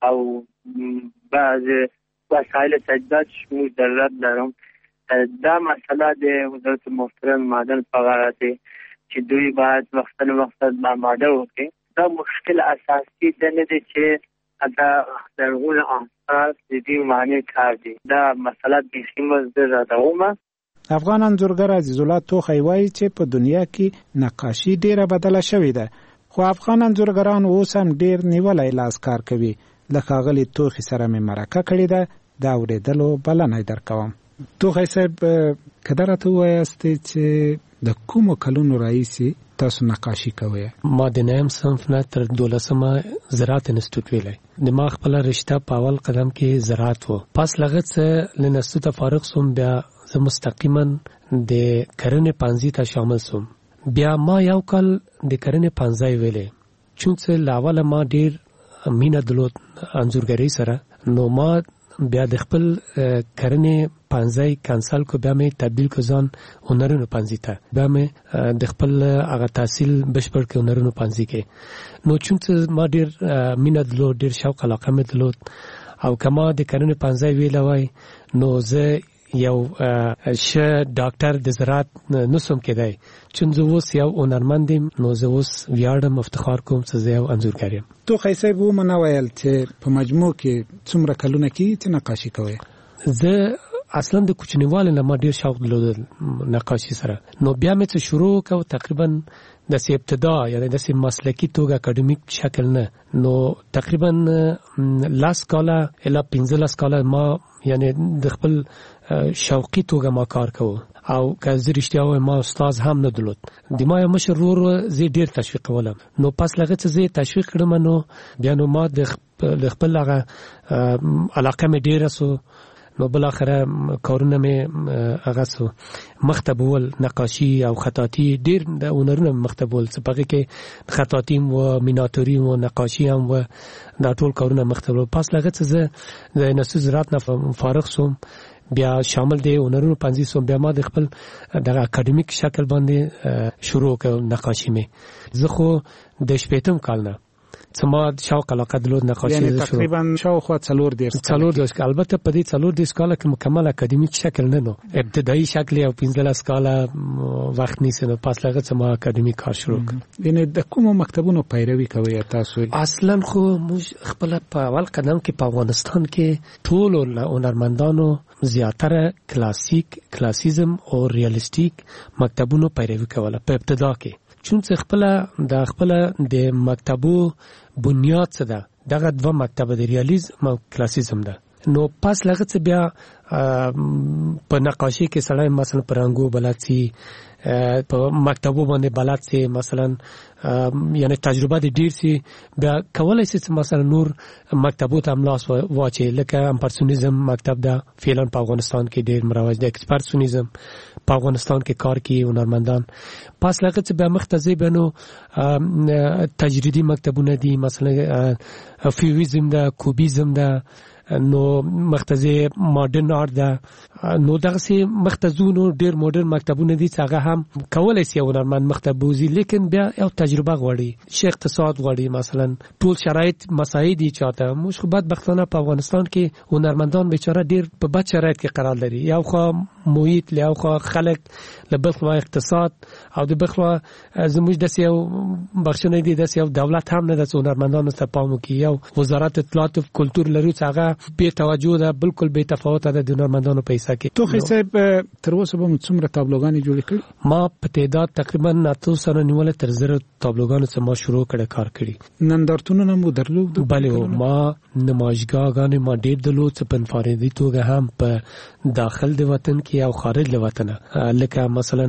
او بعض وسایل تجهیزات موږ ضرورت لرم. دا مسله د وزارت محترم معدن په غاړه دی چې دوی باید وختاً آماده وکړي. دا مشکل اساسي دا نه دی چې دا لرغوني آثار د دې معنی کار دی. دا مسله بیخي مزدر ادامه. افغان انځورګر عزیز الله توخی وایي چې په دنیا کې نقاشي ډیره بدله شوې ده، خو افغان انځورګران اوس هم ډیر نیولای لاس کار کوي. له ښاغلي توخي سره مې مرکه کړې ده، دا اورېدلو بلنه درکوم. توخی صاحب، که دا راته ووایاستئ چې د کومو کلونو راهیسې تاسو نقاشي کوئ؟ ما د 9م صنف نه تر 12مه زراعت انسټیټیوټ ویلی. د ما خپله رشته په اول قدم کې زراعت و. پس له هغه څه له انسټیټوټه فارغ سوم، بیا زه مستقیما د کرنې پانځي ته شامل سوم. بیا ما یو کال د کرنې پانځای ویلی، چون څه له اوله ما ډیر مینه درلود انځورګرۍ سره، نو ما بیا د خپل کرنې پانځای کانسل کو، بیا مې تبدیل کو ځان هنرونو پانځي ته، بیا مې د خپل هغه تحصیل بشپړ کې هنرونو پانځي کې. نو چون ما ډیر مینه درلود، ډیر شوق علاقه مې درلود، او کما د کرنې پانځای ویل وای نو زه یو ډاکټر د زراعت نسوم کېدای، چون زه اوس یو هنرمند یم، نو زه اوس ویاړم افتخار کوم چې زه یو انځورګر یم. توخی صاحب ومنه ویل چې په مجموع کې څومره کلونه کې چې نقاشي کوئ؟ زه اصلا د کوچنیوالي نه ما ډیر شوق درلود نقاشي سره، نو بیا مې څه شروع کړ تقریبا د ابتدا یا د مسلکی توګه اکاډمیک شکل نه، نو تقریبا 10 کاله الا 15 کاله ما یعنی د خپل شوقي توګه ما کار کوو. او که زه رښتیا وایم ما استاد هم نه درلود، د ما یو مشر ورور زه ډیر تشویق کولم. نو پس لغه څه زه تشویق کړم، نو بیا نو ما د خپل هغه علاقه مې ډیره سو، نو بل اخره کارونه مې هغه سو مختبول نقاشي او خطاطي، ډیر د هنرونو مختبول سپاږي کې خطاطي او میناتوري او نقاشي هم و دا ټول کارونه مختبول. پس لغه څه زه د انسټیټیوټ زراعت نه فارغ سوم، بیا شامل دی هنرونو پنځه سوم، بیا ما د خپل د اکاډمیک شکل باندې شروع کړ نقاشي مې. زه خو د 18م کال نه سما شوق علاقه درلود نقاشي یعنی تقریبا شاوخوا 4 دیرش البته په دې 4 دیرش کال کې مکمل اکاډمیک شکل نه نو ابتدایي شکل او 15 کال وخت نیسه نو پس لغه سما اکاډمیک کار شروع یعنی د کوم مکتبونو پیروي کوي تاسو اصلا خو موږ خپل په اول قدم کې په افغانستان کې ټول هنرمندانو زیاتره کلاسیزم او ریالیستیک مکتبونو پیروي کوله په ابتدا کې چون څه خپل د مکتبو بنیاد څه ده دغه دوه مکتب د ریالیزم او کلاسیزم ده نو پس لغه څه بیا په نقاشي کې سړی مثلا پرنګو بلاتي په مکتبو باندې بلاتي مثلا یعنی تجربه د ډیر سي بیا کولای شي مثلا نور مکتبو ته املاس واچي لکه امپرسونیزم مکتب ده فعلا په افغانستان کې ډیر مروج ده اکسپرسونیزم په افغانستان کې کار کوي هنرمندان پس لغه څه بیا مختزي بنو تجریدي مکتبونه دي مثلا فیویزم ده کوبیزم ده نو مختزي ماډرن آرت ده نو دغه سي مختزونو ډیر ماډرن مکتبونه دي چې هغه هم کولای شي هنرمند مکتبوزي لیکن بیا یو تجربه غواړي شي اقتصاد غواړي مثلا ټول شرایط مساعدي چاته موږ خو بدبختانه په افغانستان کې هنرمندان بیچاره ډیر په بد شرایط کې قرار لري یو خو محیط له خو خلک له بل خو اقتصاد او د بل خو زموږ د سیو بخښنه دي د سیو دولت هم نه د هنرمندانو ته پام کوي یو وزارت اطلاعات او کلتور لري چې هغه بے توجه ده بالکل بے تفاوت ده د هنرمندانو پیسې کې تو صاحب تر اوسه به څومره تابلوګانې جوړې کړې ما په تعداد تقریبا 900 سره نیول تر 1000 تابلوګانو څخه ما شروع کړه کار کړی نندارتونونه مو درلود بله ما نمایشګاهونه ما ډېر درلود چې په انفرادي توګه هم په داخل د وطن کې او خارج له وطن لکه مثلا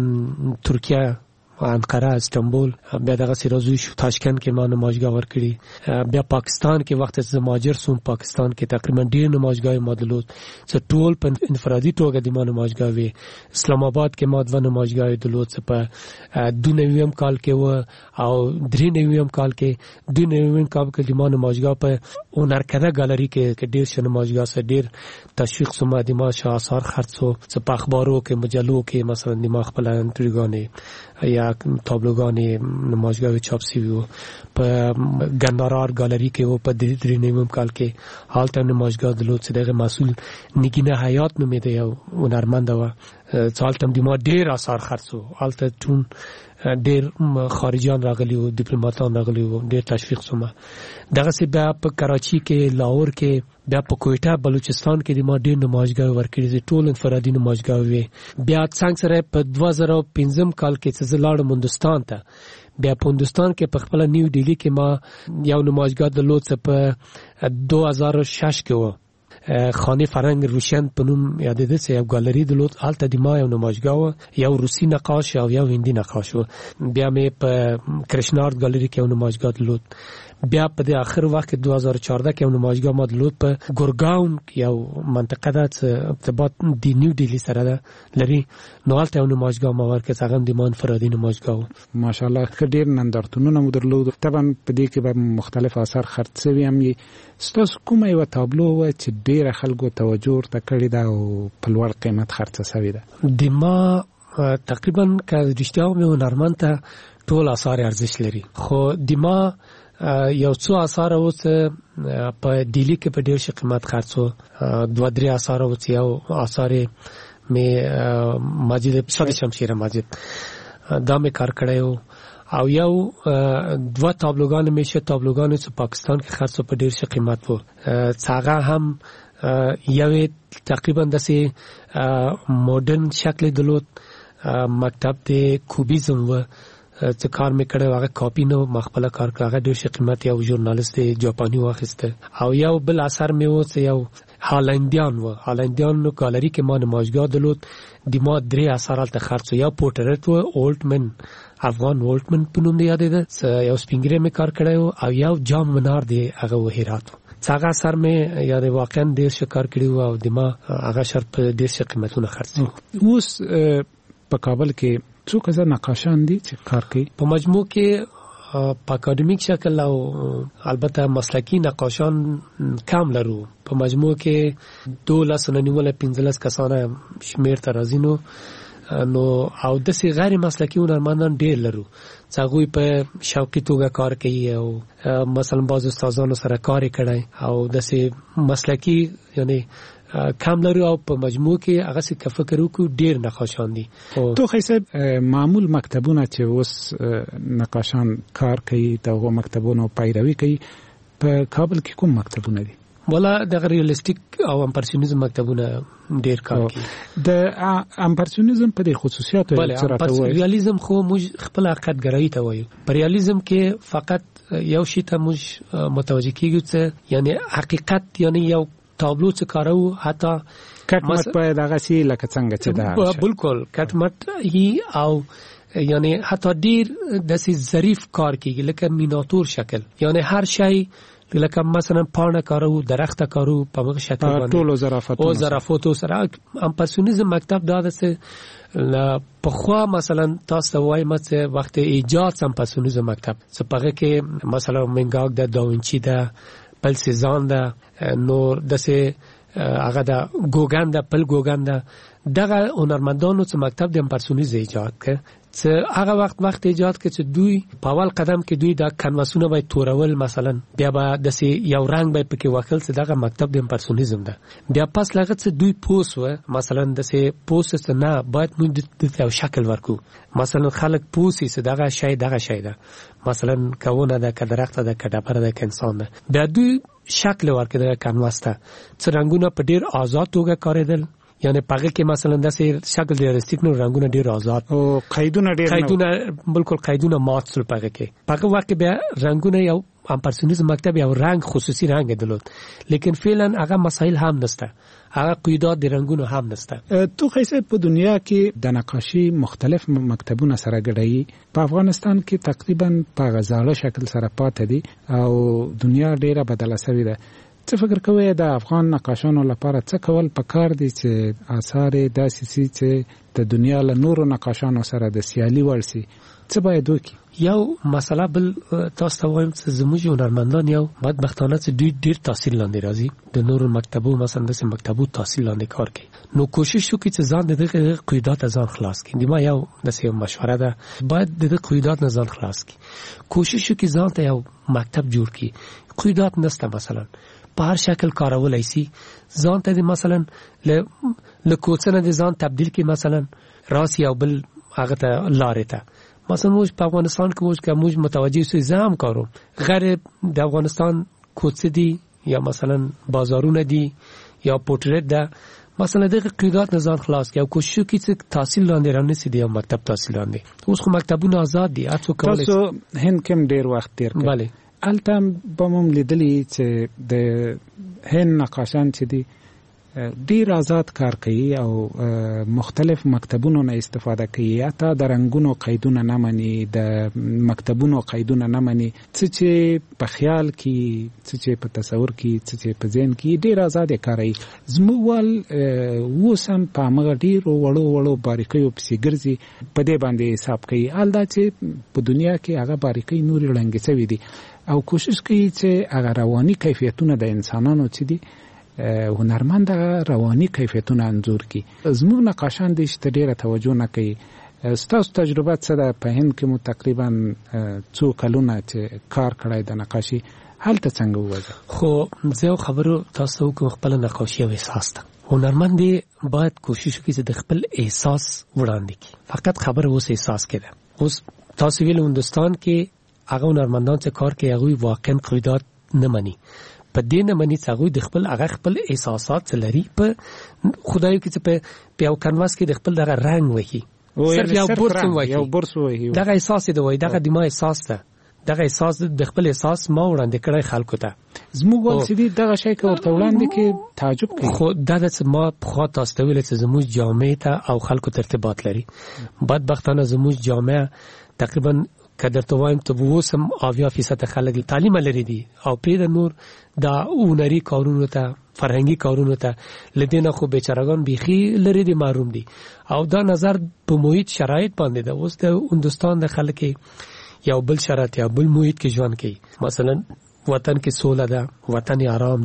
ترکیه انقره استانبول بیا دغه سیرازوی شو تاشکند کې ما نمایشګاه ورکړي بیا پاکستان کې وخت چې مهاجر سوم پاکستان کې تقریبا ډیر نمایشګاه مدلوت چې ټول په انفرادي توګه د ما نمایشګاه وي اسلام آباد کې ما د نمایشګاه دلوت چې په 2009 کال کې و او 2009 کال کې 2009 کال کې د ما نمایشګاه په هنرکده ګالری کې ډیر شنه نمایشګاه سره ډیر تشویق سوم د ما شاهسار خرڅو چې په اخبارو کې مجلو کې مثلا د ما خپل انټریګانې یا تابلوګانې نمایشګاه چاپ شوی وو په ګندارار ګالری کې وو په 2009 کال کې حالته نمایشګاه دلوت چې دغه مسؤل نگینه حیات نومې دی یو هنرمند و ځالتم د ما ډیر اثار خرڅو حالته چون ډیر خارجيان راغلي وو ډیپلوماټان راغلي وو ډیر تشویق سوم دغه سی بیا په کراچي کې لاهور کې بیا په کوټه بلوچستان کې د ما ډیر نمایشګاه ورکړي ټول انفرادي نمایشګاه وي بیا څنګه سره په 2015 کال کې چې زلاړ هندستان ته بیا په هندستان کې په خپل نیو ډیلی کې ما یو نمایشګاه درلود چې په 2006 کې و خانه فرهنگ روشن په نوم یادېده چې یو ګالری درلود هلته د ما یو نمایشګاه یو روسي نقاش او یو هندي نقاش بیا مې په کرشنارد ګالری کې یو نمایشګاه درلود بیا په د اخر وخت 2014 کې یو نمایشګاه ما درلود په ګورګاون یو منطقه ده چې ارتباط د نیو ډیلی سره ده لري نو هلته یو نمایشګاه ما ورکړ هغه د ما انفرادي نمایشګاه ماشاءالله ډېر نندارتونونه مو درلود طبعا په دې کې به مختلف آثار خرڅ شوي هم ستاسو کومه یو تابلو و چې ډېره خلکو توجه ورته کړې ده او په لوړ قیمت خرڅه شوې ده د ما تقریبا که رښتیا مې هنرمند ته ټول آثار ارزښت لري خو د ما یو څو آثار و چې په ډیلی کې په ډېر شي قیمت خرڅو 2-3 آثار و چې یو آثار مې ماجد صد شمشیر ماجد دا مې کار کړی او یو 2 تابلوګان مې شه تابلوګان چې پاکستان کې خرڅو په ډېر شي قیمت وو څنګه هم یو تقریبا داسې ماډرن شکل درلود مکتب د کوبیزم و چې کار مې کړی هغه کاپی نو مخبله کار کړ هغه ډېر قیمت یو ژورنالیست جاپاني واخیسته او یو بل اثر مې و چې یو هالندیان نو ګالری کې ما نمایشګاه درلود د ما 3 اثار هلته خرڅ یو پورټریټ و اولټمن افغان اولټمن په نوم یادېده یو سپینګری مې کار کړی او یو جام منار دی هغه و هرات څنګه اثر مې یاد واقعا ډېر شکر کړی او د ما هغه شر په ډېر قیمتونه خرڅ اوس په کابل کې څو کسه نقاشان دي چې کار کوي په مجموع کې په اکاډمیک شکل او البته مسلکی نقاشان کم لرو په مجموع کې 215 کسانه شمیر تر ازینو نو او د سي غیر مسلکي هنرمندان ډیر لرو څنګه په شوقي توګه کار کوي او مثلا باز استادانو سره کار کوي او د سي مسلکي یعنی کم لرو او په مجموع کې هغه څه فکر وکړو ډیر نقاشان دي. تو خیسه معمول مکتبونه چې اوس نقاشان کار کوي دغه مکتبونو پیروي کوي په کابل کې کوم مکتبونه دي؟ ولا د ریالستیک او امپرسیونیزم مکتبونه ډیر کار کوي. د امپرسیونیزم په خصوصیاتو سره راځي. ریالیزم خو موږ خپل حقیقت ګرایي ته وایو. په ریالیزم کې فقط یو شی ته موږ متوجه کیږو چې یعنی حقیقت یعنی یو تابلو څه کارو حتی کټمټ په دغه سی لکه څنګه چې دا بالکل کټمټ هی او یعنی حتی ډیر د سي ظریف کار کیږي لکه میناتور شکل یعنی هر شی لکه مثلا پاڼه کارو درخت کارو په هغه شکل باندې ټول زرافاتو سره امپرسیونیزم مکتب دا ده په خو مثلا تاسو وایي مته وخت ایجاد امپرسیونیزم مکتب څه پغه کې مثلا منګاګ د داوینچی ده بل سیزان ده نور دسه هغه د ګوګان ده پل ګوګان ده دغه هنرمندانو چې مکتب د امپرسیونیزم ایجاد کړ چې هغه وخت ایجاد کړ چې دوی په اول قدم کې دوی د کنواسونه به تورول مثلا بیا به دسه یو رنگ به پکې وکړل چې دغه مکتب د امپرسیونیزم ده بیا پس لغه چې دوی پوسو مثلا دسه پوسس نه باید موږ د شکل ورکو مثلا خلک پوسی چې دغه شی ده مثلا کونه ده که درخت ده که ډبره ده که انسان ده بیا دوی شکل ورکړي کنواس ته چې رنگونه په ډیر آزاد توګه کاریدل یعنی پغه کې مثلا داسې شکل ریالستیک نو رنگونه ډیر آزاد او قیدونه بالکل قیدونه مات سول پغه کې پغه وخت بیا رنگونه یو امپرسیونیزم مکتب یو رنگ خصوصي رنگ درلود لیکن فعلا هغه مسائل هم نسته هغه قیدات د رنگونو هم نسته. تو خیسه په دنیا کې د نقاشي مختلف مکتبونه سره ګډي په افغانستان کې تقریبا په غزاله شکل سره پاتې دي او دنیا ډیره بدله شوې ده. څه فکر کوئ د افغان نقاشانو لپاره څه کول پکار دي چې آثار داسې چې د دنیا له نورو نقاشانو سره د سیالي ورسي څه باید وکړي؟ یو مسله بل تاسو ته وایم چې زموږ هنرمندان یو بدبختانه چې ډیر تحصیل لاندې راځي د نورو مکتبو مثلا د مکتبو تحصیل لاندې کار کوي نو کوشش وکړي چې ځان د قیودات ځان خلاص کړي. ما یو د مشوره ده باید د قیودات ځان خلاص کړي کوشش وکړي ځان ته یو مکتب جوړ کړي قیودات نسته مثلا په هر شکل کارولای شي ځان ته مثلا له کوڅنه د ځان تبدیل کړي مثلا راس یو بل هغه ته لارې ته مثلا موږ په افغانستان کې موږ متوجه شو زم کارو غیر د افغانستان کوڅه دي یا مثلا بازارونه دي یا پورتریټ ده مثلا د قیودات نظام خلاص کې او کوشش وکړي چې تحصیل لاندې رانیسي دی مکتب تحصیل لاندې اوس خو مکتبونه آزاد دي هڅه کولای تاسو هند کې ډیر وخت تیر کړ bale الته بمم لیدلی چې د هند نقاشان چې دي ډیر آزاد کار کوي او مختلف مکتبونو نه استفاده کوي حتی د رنگونو قیدونه نه مني د مکتبونو قیدونه نه مني چې په خیال کې چې په تصور کې چې په ذهن کې ډیر آزاد کاري زموږ وسم په مغ ډیر وړو باریکیو په سیګرزي په دې باندې حساب کوي الدا چې په دنیا کې هغه باریکي نور لنګ څوي دي او کوشش کوي چې هغه رواني کیفیتونه د انسانانو چې دي هنرمند رواني کیفیتونه انځور کی زموږ نقاشان د ډیره توجه نه کوي. ستاسو تجربه څه ده؟ په هند کې مو تقریبا څو کلونه چې کار کړی د نقاشي هلته څنګه وځه؟ خو زه خبرو تاسو کوم خپل نقاشي او احساس ته هنرمند باید کوشش وکړي چې د خپل احساس وړاندې کړي فقط خبر اوس احساس کړي. اوس تاسو ویل هندستان کې هغه هنرمندان چې کار کوي هغه واقعا قیودات نه مني په دینه منی څنګه د خپل احساسات لري په خدای کې چې په یو کنواس کې د خپل دغه رنگ وهي صرف یو برس وهي دغه احساس دی وای دغه د ما احساس ده دغه احساس د خپل احساس ما وړاندې کړی خلکو ته زموږ ول سړي دغه شی کوي وړاندې کې تعجب کوي خو دغه ما په خاطر تاسو ویل چې زموږ جامعه ته او خلکو ترتیبات لري بدبختانه زموږ جامعه تقریبا کدر ته وایم ته وسم 80% خلک تعلیم لري دي او پرې د نور دا اونري کارونو ته فرهنګي کارونو ته لدینه خو بیچارهګان بيخي لري دي محروم دي او دا نظر په محیط شرایط باندې ده. اوس د هندستان د خلک یو بل شرایط یا بل محیط کې ژوند کوي مثلا وطن کې سوله ده وطن آرام ده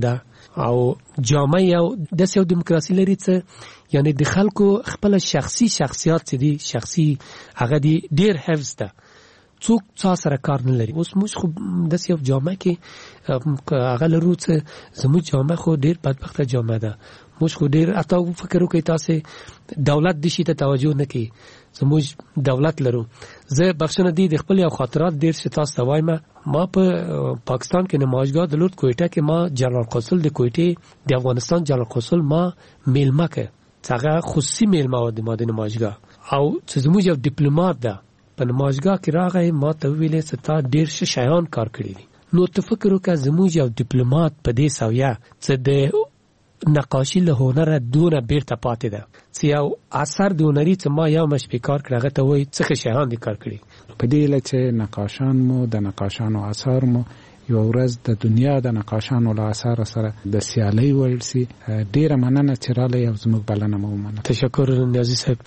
او جامع یو د سیو دیموکراسي لري څه یعنی د خلکو خپل شخصي شخصیت دي شخصي هغه دي ډیر حفظ ده څوک څا سره کار نه لري. اوس موږ خو د سیو جامع کې هغه لرو څه زموږ جامع خو ډیر بدبخته جامع ده. موږ خو ډیر اته فکر وکړئ تاسو دولت د شي ته توجه نه کوي. زموږ دولت لرو. زه بخښنه دي د خپل یو خاطرات ډیر څه تاسو وایم. ما په پاکستان کې نمایشګاه د لورد کویټه کې ما جنرال قونسل د کویټه د افغانستان جنرال قونسل ما میلمه کې څنګه خصوصي میلمه و د ما د نمایشګاه او چې زموږ یو ډیپلوماټ ده په نمایشګاه کې راغی ما ته ویلې ستا ډیر څه شیان کار کړی دي. نو ته فکر وکړه زموږ یو ډیپلوماټ په دې سویا چې د نقاشي له هنر دونه بیرته پاتې ده چې یو اثر د هنري چې ما یو مشپې کار کړی هغه ته وایي څه شیان دي کار کړی. په دې لږ چې نقاشان مو د نقاشانو اثار مو یو ورځ د دنیا د نقاشانو له اثار سره د سیالي ورسي. ډیره مننه چې رااله یو زموږ بلنه مو ومنه. تشکر نیازي صاحب.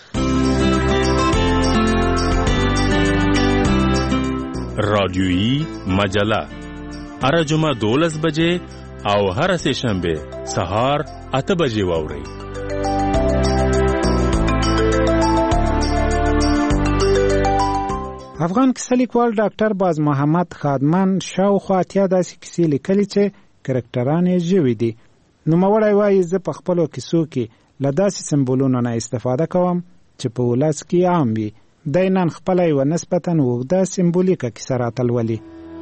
رادیویی مجله هر جمعه 12 بجې او هر سه شنبه سهار 8 بجې واورئ. افغان کیسه لیکوال ډاکټر باز محمد خادمان شاوخوا اتیا داسې کیسې لیکلي چې کرکټران یې ژوي دي. نوموړی وایي زه په خپلو کیسو کې له داسې سمبولونو نه استفاده کوم چې په ولس کې عام وي. دی نن خپله یوه نسبتاً اوږده سمبولیکه کیسه راته لولي.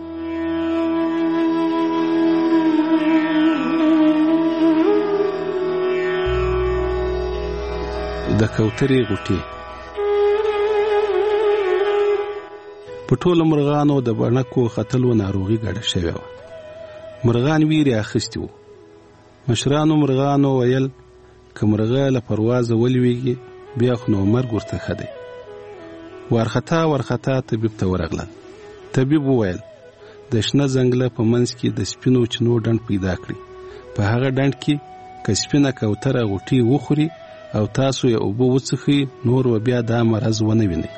د کوترې غوټې. په ټولو مرغانو د بڼکو ختلو ناروغي ګډه شوې وه. مرغان ویرې اخیستي وو. مشرانو مرغانو ویل که مرغه له پروازه ولویږي بیا خو نو مرګ ورته ښه دی. وارخطا طبیب ته ورغلل. طبیب وویل د شنه ځنګله په منځ کې د سپینو چینو ډنډ پیدا کړي. په هغه ډنډ کې که سپینه کوتره غوټې وخوري او تاسو یې اوبه وڅښئ نور و بیا دا مرض ونه وینئ.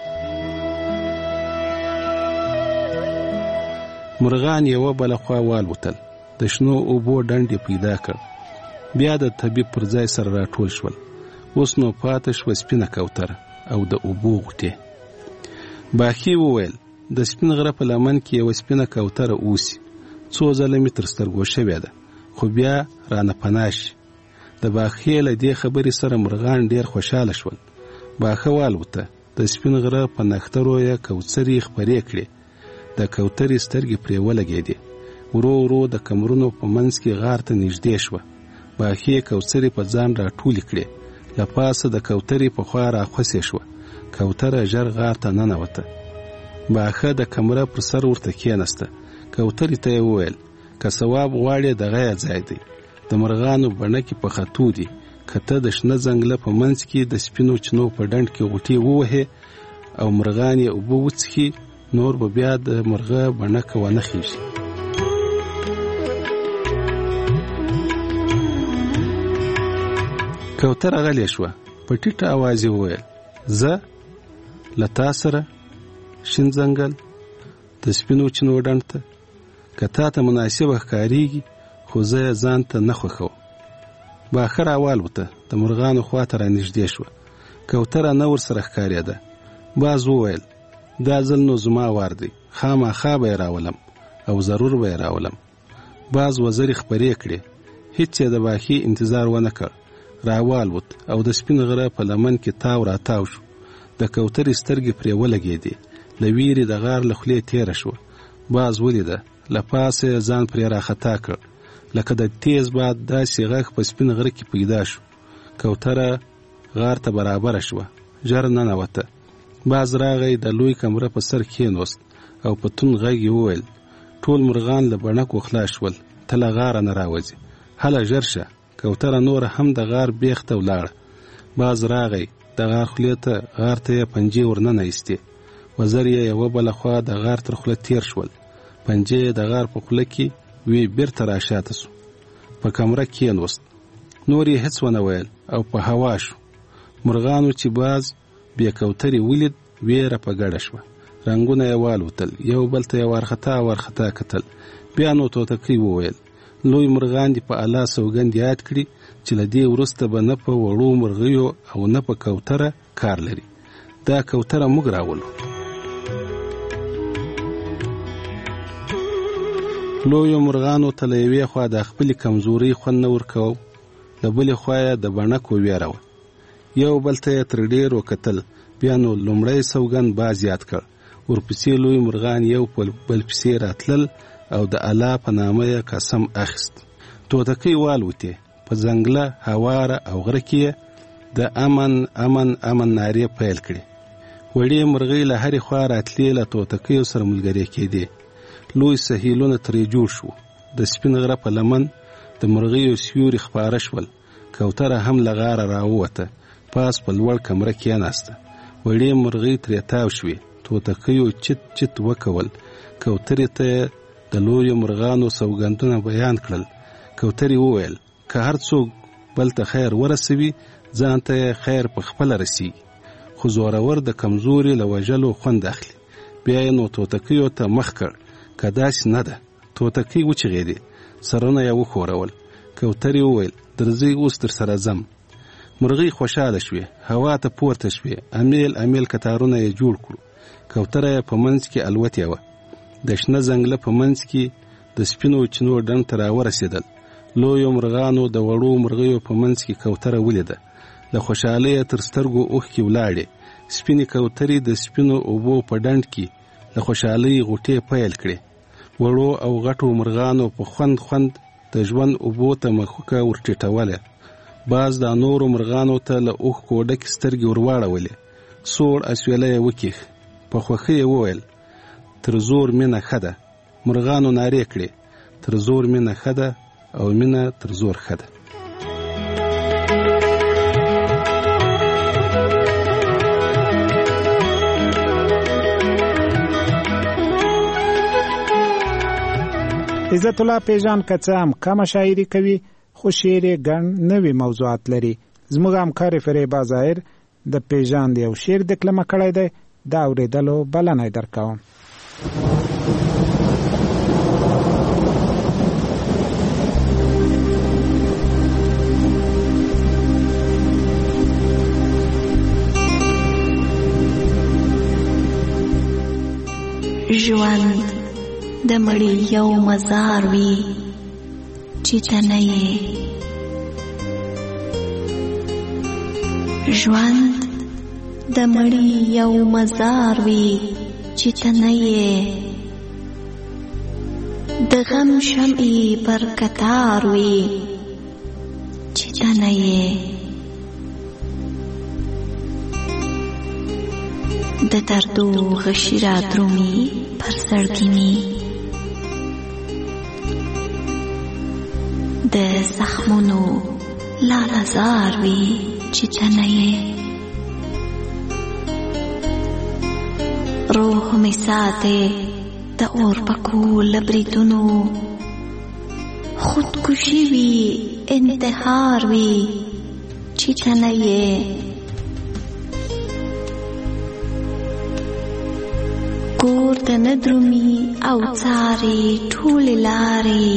مرغان یوه بله خوا والوتل. د شنو اوبو ډنډ یې پیدا کړ. بیا د طبیب پر ځای سره راټول شول. اوس نو پاته شوه سپینه کوتره او د اوبو غوټې. باخي وویل د سپین غره په لمن کې یوه سپینه کوتره اوسي. څو ځله مې تر سترګو شوې ده خو بیا رانه پناه شي. د باخي له دې خبرې سره مرغان ډېر خوشحاله شول. باښه والوته. د سپین غره په نښترو یې کوترې خپرې کړې. د کوترې سترګې پرې ولګېدې. ورو ورو د کمرونو په منځ کې غار ته نږدې شوه. باښې کوترې په ځان راټولې کړې. له پاسه د کوترې په خوا راخوسې شوه. کوتره ژر غار ته ننوته. باښه د کمره پر سر ورته کېناسته. کوترې ته یې وویل که ثواب غواړې دغه یې ځای دی. د مرغانو بڼکې په خطو دي. که ته د شنه ځنګله په منځ کې د سپینو چینو په ډنډ کې غوټې ووهې او مرغان یې اوبه وڅښي نور به بیا د مرغه بڼکه ونه خیږي. کوتره غلې شوه. په ټیټه اواز یې وویل زه له تا سره شین ځنګل د سپینو چینو ډنډ ته که تا ته مناسبه ښکارېږي خو زه یې ځان ته نه خوښوم. باښه راوالوته. د مرغانو خوا ته رانږدې شوه. کوتره نه ورسره ښکارېده. باز وویل دا ځل نو زما وار دی. خامخا به یې راولم او ضرور به یې راولم. باز وزرې خپرې کړې. هیڅ یې د باښې انتظار ونه کړ. راوالوت او د سپین غره په لمن کې تاو راتاو شو. د کوترې سترګې پرې ولګېدې. له ویرې د غار له خولې تېره شوه. باز ولیده. له پاسه یې ځان پرې راخطا کړ. لکه د تیز باد داسې غږ په سپین غره کې پیدا شو. کوتره غار ته برابره شوه. ژر ننوته. باز راغی د لوی کمره په سر کېنوست او په توند غږ یې وویل ټول مرغان له بڼکو خلاص شول. ته له غاره نه راوځې. هله ژر شه. کوتره نور هم د غار بیخ ته ولاړه. باز راغی. د غار خولې ته غار ته یې پنجې ورننه ایستې. وزر یې یوه بله خوا د غار تر خوله تیر شول. پنجې یې د غار په خوله کې وی بیرته راشاته سو. په کمره کېنوست. نور یې هېڅ ونه ویل او په هوا شو. مرغانو چې باز بیا کوترې ولید ویره په ګډه شوه. رنګونه یې والوتل. یو بل ته یې وارخطا کتل. بیا نو توتکۍ وویل لوی مرغان دې په الله سوګند یاد کړي چې له دې وروسته به نه په وړو مرغیو او نه په کوتره کار لري. دا کوتره موږ راولو. لویو مرغانو ته له یوې خوا د خپلې کمزورۍ خوند نه ورکوو، له بلې خوا یې د بڼکو ویره وه. یو بل ته یې تر ډېر وکتل، بیا نو لومړی سوګند باز یاد کړ. ورپسې لوی مرغان یو بل پسې راتلل او د الله په نامه یې قسم اخیست. توتکۍ والوتې، په ځنګله، هواره او غره کې د امن امن امن نارې پیل کړې. وړې مرغۍ له هرې خوا راتلې، له توتکیو سره ملګرې کېدې. لوی سهیلونه ترې جوړ شو. د سپین غره په لمن د مرغیو سیوري خپاره شول. کوتره هم له غاره راووته، پاس په لوړ کمره کېناسته. وړې مرغۍ ترې تاو شوې. توتکیو چت چت وکول. کوترې ته د لویو مرغانو سوګندونه بیان کړل. کوترې وویل که هر څوک بل ته خیر ورسوي، ځان ته خیر په خپله رسیږي، خو زورور د کمزوري له وژلو خوند اخلي. بیا یې نو توتکیو ته مخ کړ. که داسې نه ده. توتکۍ وچغېدې، سرونه یې وښورول. کوترې وویل درځئ اوس در سره ځم. مرغۍ خوشحاله شوې، هوا ته پورته شوې. امیل امیل کتارونه یې جوړ کړو. کوتره یې په منځ کې الوتې وه. د شنه ځنګله په منځ کې د سپینو چینو ډنډ ته راورسېدل. لویو مرغانو د وړو مرغیو په منځ کې کوتره ولیده. له خوشحالۍ تر سترګو اوښکې ولاړې. سپینې کوترې د سپینو اوبو په ډنډ کې له خوشحالۍ غوټې پیل کړې. وړو او غټو مرغانو په خوند د ژوند اوبو ته مخوکه ورټیټوله. باز د نورو مرغانو ته له اوښکو ډکې سترګې ورواړولې. سوړ اسویلی یې وکیښ. په خوښۍ یې وویل تر زور مینه ښه ده. مرغانو نارې کړې تر زور مینه ښه ده او مینه تر زور ښه ده. عزت الله پیژان که څه هم کمه شاعري کوي، خو شعر یې ګڼ نوي موضوعات لري. زموږ همکار فریبا ظاهر د پیژان یو شعر دکلمه کړی دی، دا اورېدلو بلنه یې درکوم. ژوند د مړي یو مزار وي چې ته نه یې. ژوند د مړي یو مزار وي چې ته نه یې. د غم شمعې پر کتار وي چې ته نه یې. د دردو غشي را درومي پر زړګي، د زخمونو لاله زار وي چې ته نه یې. روح مې ساتې د اور پکو له بریدونو، خودکشي وي انتحار وي چې ته نه یې. کور ته نه درومي او څارې ټولې لارې،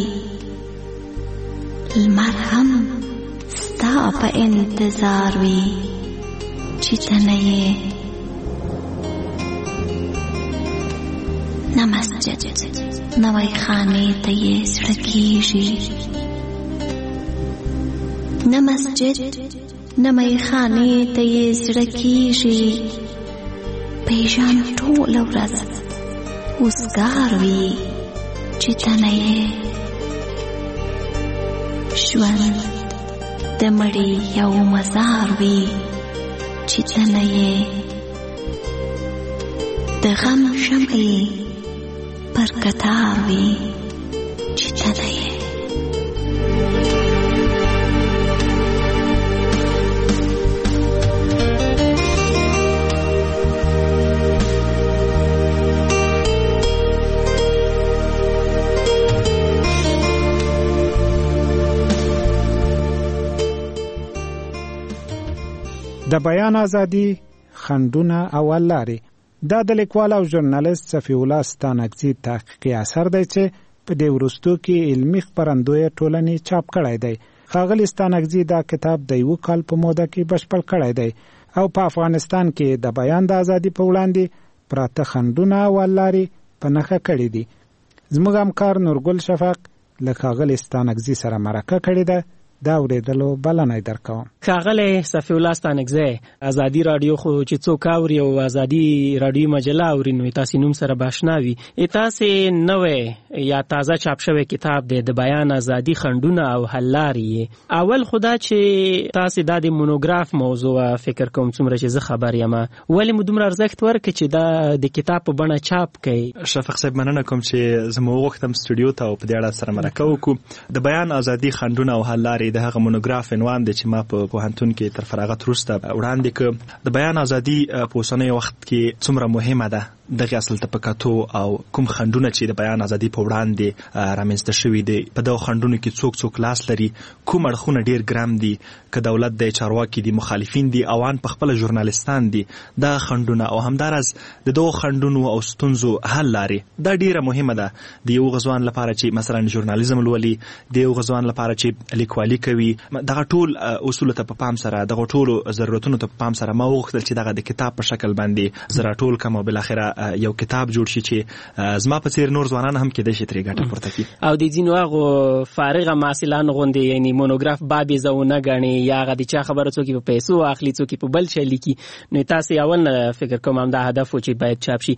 لمر هم ستا په انتظار وي چې ته نه یې. نه مسجد نوی خانې ته یې زړه کېږي، نه مسجد نوی خانې ته یې زړه کېږي. پیژان ټوله ورځ وزګار وي چې ته نه یې. ژوند د مړي یو مزار وي چې ته نه یې. د غم شمعې پر کتار وي چې ته نه یې. د بیان ازادي خنډونه او لارې. دا د لیکوال او ژورنالیست صفی الله ستانکزي تحقیقي اثر دی چې په دې وروستو کې علمي خپرندوی ټولنې چاپ کړی دی. ښاغلي ستانکزي دا کتاب د 1 کال په موده کې بشپړ کړی دی او په افغانستان کې د بیان د ازادي په وړاندې پراته خنډونه او لارې په نښه کړي دي. زموږ همکار نورګل شفق له ښاغلي ستانکزي سره مرکه کړې ده. دا اورېدلو بلنه درکوم. ښاغلی صفي الله ستانکزی، ازادي راډیو خو چې څوک اوري او ازادي راډیو مجله اوري نو تاسې نوم سره باشنا وي. تاسې نوی یا تازه چاپ شوی کتاب دی د بیان ازادي خنډونه او حل لارې. اول خو دا چې تاسې دا د مونوګراف موضوع فکر کوم څومره چې زه خبر یم، ولې مو دومره ارزښت ورکړي چې دا د کتاب په بڼه چاپ کړئ؟ شفق صاحب مننه کوم چې زه مو وغوښتم سټوډیو ته او په دې اړه سره مرکه وکړو. د بیان ازادي خنډونه او حل لارې د هغه مونوګراف عنوان دی چې ما په پوهنتون کې تر فراغت وروسته وړاندې کړ. د بیان ازادي په اوسنی وخت کې څومره مهمه ده، دغه اصل ته په کتو او کوم خنډونه چې د بیان ازادي په وړاندې رامنځته شوي دي، په دغو خنډونو کې څوک لاس لري، کوم اړخونه ډیر ګرام دي، که دولت دی، چارواکي دي، مخالفین دي، اوان په خپله ژورنالیستان دي، دا خنډونه او همداراز د دغو خنډونو او ستونزو حل لارې دا ډیره مهمه ده د یو غزوان لپاره چې مثلا ژورنالیزم لولي، د یو غزوان لپاره چې لیکوالي کوي. دغه ټول اصول ته په پام سره، دغه ټول ضرورتونو ته په پام سره ما وغوښتل چې دغه د کتاب په شکل باندې زه راټول کړم او بالاخره یو کتاب جوړ شي چې زما په څیر نور ځوانان هم کېدای شي ترې ګټه پورته کړي. او د ځینو هغو فارغه محصلانو غوندې یعنی مونوګراف باب یې زه ونه ګڼي یا هغه د چا خبره څوک په پیسو اخلي، څوک په بل شی لیکي، نو تاسې اول نه فکر کوم همدا هدف و چې باید چاپ شي.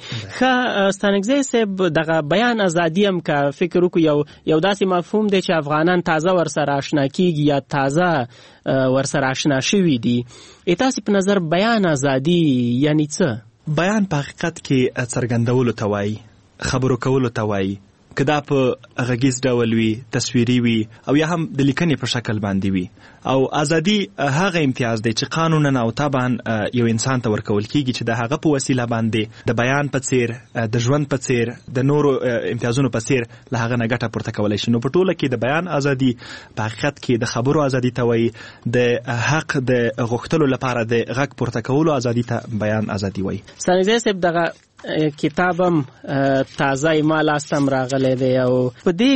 ښه ستانکزی صاحب، دغه بیان ازادي هم که فکر وکړو یو داسې مفهوم دی چې افغانان تازه ورسره آشنا کېږي یا تازه ورسره آشنا شوي دي. تاسې په نظر بیان ازادي یعنی څه؟ بیان په حقیقت کې څرګندولو ته وایي، خبرو کولو ته وایي، که دا په غږیز ډول وي، تصویري وي او یا هم د لیکنې په شکل باندې وي. او ازادي هغه امتیاز دی چې قانونا او طبعا یو انسان ته ورکول کیږي چې د هغه په وسیله باندې د بیان په څیر، د ژوند په څیر، د نورو امتیازونو په څیر له هغه نه ګټه پورته کولی شي. نو په ټوله کې د بیان ازادي په حقیقت کې د خبرو ازادي ته وایي، د حق د غوښتلو لپاره د غږ پورته کولو ازادي ته بیان ازادي وایي. ستانکزی صاحب، دغه کتاب هم تازه ما لاستم راغلی دی او په دې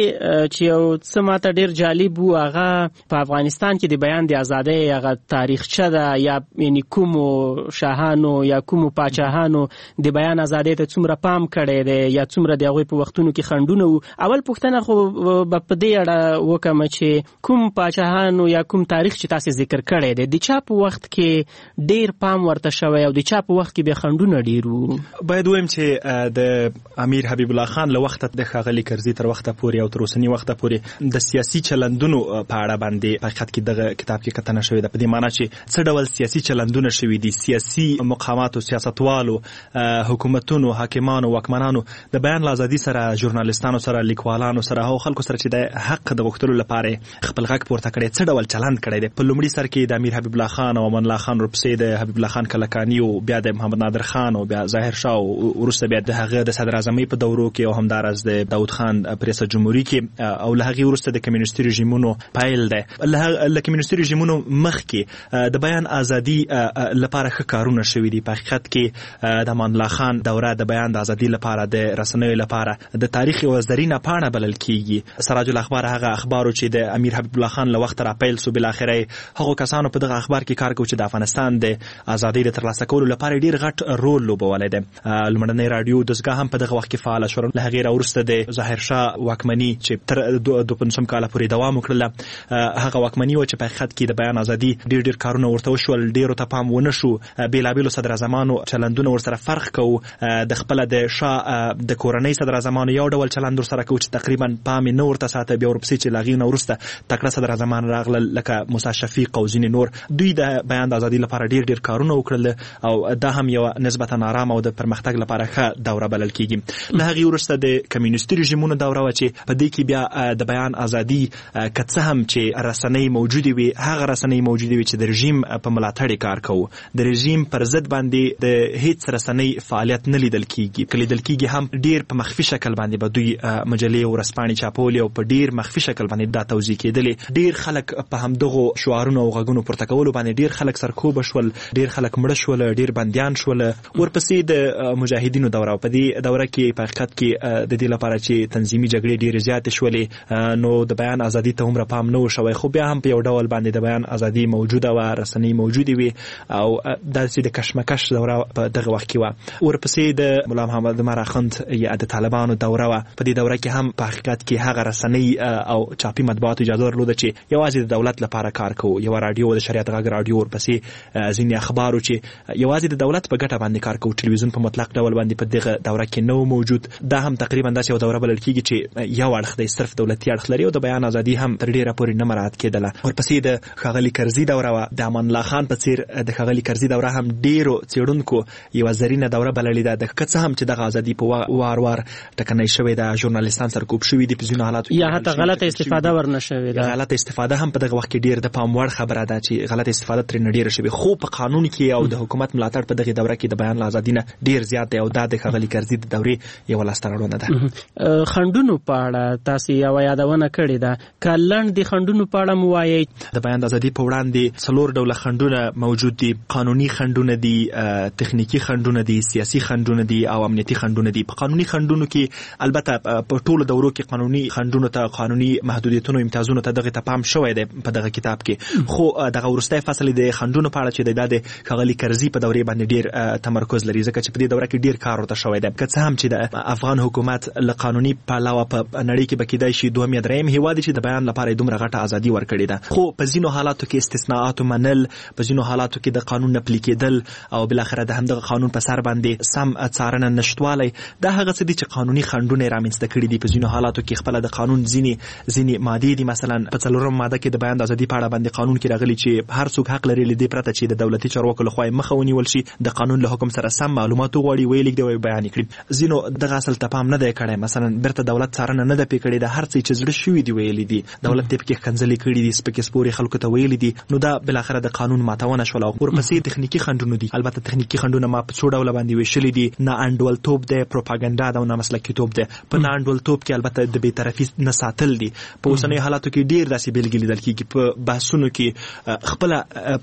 کې چې یو څه ماته ډېر جالب و، هغه په افغانستان کې د بیان د ازادۍ هغه تاریخچه ده یا یعنی کومو شاهانو یا کومو پاچاهانو د بیان ازادۍ ته څومره پام کړی دی یا څومره د هغوی په وختونو کې خنډونه وو. اول پوښتنه خو به په دې اړه وکړم چې کوم پاچاهانو یا کوم تاریخ چې تاسې ذکر کړی دی د چا په وخت کې ډېر پام ورته شوی او د چا په وخت کې به خنډونه ډېر وو؟ باید ویم چې د امیر حبیب الله خان له وخته د ښاغلي کرزي تر وخته پورې او تر اوسني وخته پورې د سیاسي چلندونو په اړه باندې په حقیقت کې دغه کتاب کې کتنه شوې ده، په دې معنی چې څه ډول سیاسي چلندونه شوي دي، سیاسي مقاماتو، سیاستوالو، حکومتونو، حاکمانو، واکمنانو د بیان له ازادي سره، ژورنالیستانو سره، لیکوالانو سره، هغو خلکو سره چې د حق د غوښتلو لپاره خپل غږ پورته کړی، څه ډول چلند کړی دی. په لومړي سر کې د امیر حبیب الله خان او امان الله خان ورپسې د حبیب الله خان کلکاني او بیا د محمد نادر خان او بیا ظاهر شاه او وروسته بیا د هغه د صدر اعظمۍ په دورو کې او همداراز د داود خان په ریاست جمهوریت کې او له هغې وروسته د کمیونستي رژیمونو پیل دی. له کمیونستي رژیمونو مخکې د بیان ازادي لپاره ښه کارونه شوي دي. په حقیقت کې د امان الله خان دوره د بیان د ازادي لپاره، د رسنیو لپاره د تاریخ یوه زرینه پاڼه بلل کېږي. سراج الاخبار هغه اخبارو چې د امیر حبیب الله خان له وخته راپیل سو، بالاخره هغو کسانو په دغه اخبار کې کار کوي چې د افغانستان د ازادۍ د ترلاسه کولو لپاره ډېر غټ رول لوبولی دی. لومړنۍ راډیو دستګاه هم په دغه وخت کې فعاله شوه. له هغې راوروسته د ظاهر شاه واکمني چې تر 25 کاله پورې دوام وکړله، هغه واکمني وه چې په حقیقت کې د بیان ازادي ډېر کارونه ورته وشول، ډېرو ته پام ونه شو. بېلابېلو صدر اعظمانو چلندونه ورسره فرق کوو، د خپله د شاه د کورنۍ صدر اعظمانو یو ډول چلند ورسره کوو چې تقریبا پام یې نه ورته ساته. بیا ورپسې چې له هغې نه وروسته تکړه صدر اعظمان راغلل لکه موسی شفیق او ځینې نور، دوی د بیان د ازادي لپاره ډېر کارونه وکړل او دا هم یوه نسبتا آرام او د پرمختګ لپاره ښه دوره بلل کېږي. له هغې وروسته د کمیونستي رژیمونو دوره وه چې په دې کې بیا د بیان ازادي که څه هم چې رسنۍ موجودې وي، هغه رسنۍ موجودې وي چې د رژیم په ملاتړ یې کار کوو. د رژیم پر ضد باندې د هیڅ رسنۍ فعالیت نه لیدل کېږي، که لیدل کېږي هم ډېر په مخفي شکل باندې به دوی مجلې او ورځپاڼې چاپولې او په ډېر مخفي شکل باندې دا توضیح کېدلې. ډېر خلک په همدغو شعارونو او غږونو پورته کولو باندې ډېر خلک سرکوبه شول، ډېر خلک مړه شول، ډېر بندیان شول. ورپسې د د مجاهدینو دوره په دې دوره کې په حقیقت کې د دې لپاره چې تنظیمي جګړې ډېرې زیاتې شولې نو د بیان ازادي ته هم پام نه شوی خو بیا هم په یو ډول باندې د بیان ازادي موجوده و رسنۍ موجودې وي او داسې د کشمکش دوره په دغه وخت کې و ورپسې د مولا محمد عمر اخند یا د طالبانو دوره و په دې دوره کې هم په حقیقت کې هغه رسنۍ او چاپي مطبوعات اجازه درلوده چې یوازې د دولت لپاره کار کوو یو رادیو د شریعت غږ رادیو ورپسې ځینې اخبارو چې یوازې د دولت په ګټه باندې کار کوو ټلویزیون په مطلق ډول باندې په دغه دوره کې نو موجود دا هم تقریبا داسې یو دوره بلل کېږي چې یو اړخ دی صرف دولتي اړخ لري او د بیان ازادي هم تر ډیره پورې نه مراعات کېدله ورپسې د ښاغلي کرزي دوره وه د امان الله خان په څېر د ښاغلي کرزي دوره هم ډیرو څېړونکو یوه زرینه دوره بللې ده د که څه هم چې دغه ازادي په وار وار ټکنۍ شوې ده ژورنالیستان سرکوب شوي دي په ځینو حالاتو یا حتی غلطه استفاده ورنه شوې ده غلطه استفاده هم په دغه وخت کې ډیر د پام وړ خبره ده چې غلطه استفاده ترې ډیره شوې خو په قانون کې او د حکومت ملاتړ په دغه دوره کې د بیان ازادي نه ډیر زیات دی او دا د ښاغلي کرزي د دورې یوه لاسته راوړنه ده خنډونو په اړه تاسو یوه یادونه کړې ده که لنډ د خنډونو په اړه مو وایئ د بیان د ازادي په وړاندې 4 ډوله خنډونه موجود دي قانوني خنډونه دي تخنیکی خنډونه دي سیاسي خنډونه دي او امنیتي خنډونه دي په قانوني خنډونو کې البته په ټولو دورو کې قانوني خنډونو ته قانوني محدودیتونو امتیازونو ته دغه ته پام شوی دی په دغه کتاب کې خو دغه وروستی فصل د خنډونو په اړه چې د ښاغلي کرزي په دورې باندې ډیر تمرکز لري ځکه چې په دې دوره کې ډیر کار ورته شوی دی که څه هم چې د افغان حکومت له قانوني پلوه په نړۍ کې به کېدای شي دویم یا دریم هیواد چې د بیان لپاره دومره غټه ازادي ورکړې ده خو په ځینو حالاتو کې استثناءات منل په ځینو حالاتو کې د قانون نه پلي کېدل او بالاخره د همدغه قانون په سر باندې سم څارنه نشتوالی دا هغه څه دي چې قانوني خنډونه یې رامنځته کړي دي په ځینو حالاتو کې خپله د قانون ځینې مادې دي مثلا په 4 ماده کې د بیان د ازادي په اړه باندې قانون کې راغلي چې هر څوک حق لري له دې پرته چې د دولتي چارواکو لخوا یې مخه ونیول شي د قانون له حکم سره سم معلومات وغواړي ویې لیږدي او بیان کړي ځینو دغه اصل ته پام نه دی کړی مثلا بیرته دولت څارنه نه ده پې کړې ده هر څه چې زړه شوي دي ویلي دي دولت یې پکې ښکنځلې کړي دي سپکې سپورې خلکو ته ویلي دي نو دا بالاخره د قانون ماتونه شوله او ورپسې تخنیکي خنډونه دي البته تخنیکي خنډونه ما په څو ډوله باندې ویشلي دي نه انډولتوب دی پروپاګنډا ده او نه مسلکیتوب دی په نه انډولتوب کې البته د بېطرفي نه ساتل دي په اوسنیو حالاتو کې ډېر داسې بېلګې لیدل کېږي په بحثونو کې خپله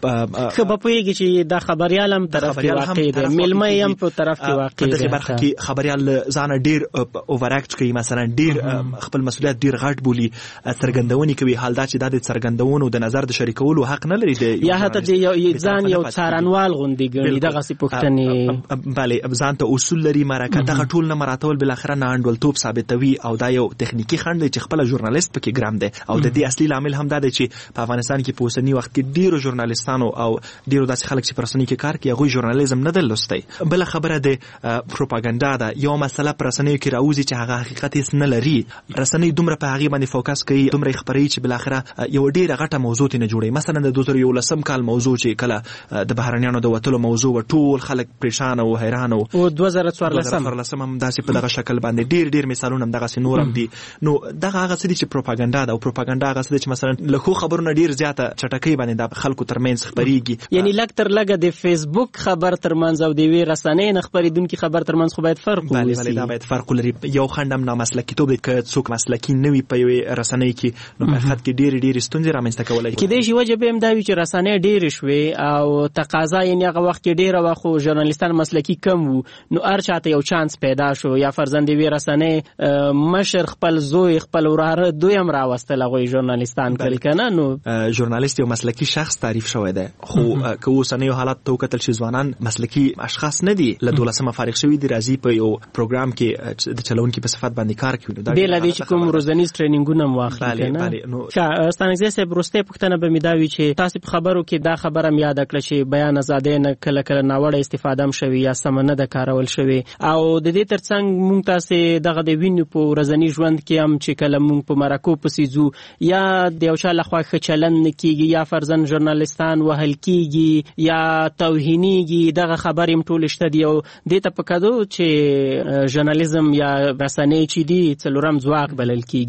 ښه به پوهېږي چې دا خبریال هم طرف کې واقع دی میلمه یې هم په طرف کې واقع دی په دغې برخه کې خبریال ځانه ډېر اووراکټ کوي مثلا ډېر خپل مسؤلیت ډېر غټ بولي څرګندونې کوي حال دا چې دا د څرګندونو د نظر د شریکولو حق نه لري یا حتی د ځان یو څارنوال غوندې ګڼي دغسې پوښتنې بلې ځان ته اصول لري مرکه دغه ټول نه مراتول بالاخره نه انډولتوب ثابتوي او دا یو تخنیکي خنډ دی چې خپله ژورنالیست پکې ګرم دی او د دې اصلي لامل هم دا دی چې په افغانستان کې په اوسني وخت کې ډېرو ژورنالیستانو او ډېرو داسې خلک چې په رسنیو کې کار کوي هغوی ژورنالیزم نه دی لوستی بله خبره د پروپاګنډا ده یو مسله په رسنیو کې راوځي چې هغه حقیقت هېڅ نه لري رسنۍ دومره په هغې باندې فوکس کوي دومره یې خپروي چې بالاخره یوه ډېره غټه موضوع ترې نه جوړوي مثلا د 2011 کال موضوع چې کله د بهرنیانو د وتلو موضوع و ټول خلک پریشان او حیران او 2014 هم داسې په دغه شکل باندې ډېر مثالونه هم دغسې نور هم دي نو دغه هغه څه دي چې پروپاګنډا ده او پروپاګنډا هغه څه دی چې مثلا له ښو خبرو نه ډېر زیاته چټکۍ باندې د خلکو ترمنځ خپرېږي یعنې لږ تر لږه د فیسبوک خبر ترمنځ او د یوې رسنۍ نه خپرېدونکي خبر ترمنځ خو باید فرق ووسي دا باید فرق ولري یو خنډ هم نامسلکیتوب دی که څوک مسلکي نه وي په یوې رسنۍ کې نو په حقیقت کې ډېرې ستونزې رامنځته کولی شي کېدای شي وجه به هم دا وي چې رسنۍ ډېرې شوې او تقاضا یعنې هغه وخت کې ډېره وه خو ژورنالیستان مسلکي کم وو نو هر چاته یو چانس پیدا شو یا فرضاً د یوې رسنۍ مشر خپل زوی خپل وراره دوی هم راوستل هغوی ژورنالیستان کړل که نه نو ژورنالیست یو مسلکي شخص تعریف شوی دی خو که اوسنیو حالاتو ته وکتل چې ځوانان مسلکي اشخاص نه دي له 12 فارغ شوي دي راځي په یو پروګرام کې د چلونکي په صفت باندې کار کوي بېله دې چې کوم روزنیز ټرینینګونه هم واخلي که نه ښه ستانکزی صاحب وروستۍ پوښتنه به مې دا وي چې تاسې په خبرو کې دا خبره م یاده کړه چې بیان ازادۍ نه کله کله ناوړه استفاده هم شوې یا سمه نه ده کارول شوې او د دې تر څنګ مونږ تاسې دغه د وینو په ورځني ژوند کې هم چې کله مونږ په مرکو پسې ځو یا د یو چا لخوا ښه چلند نه کېږي یا فرضاً ژورنالیستان وهل کېږي یا توهینېږي دغه خبرې هم ټولې شته دي او دې ته پکار ده چې ژورنالیزم یا رسنۍ چې دي څلورم ځواک بلل کېږي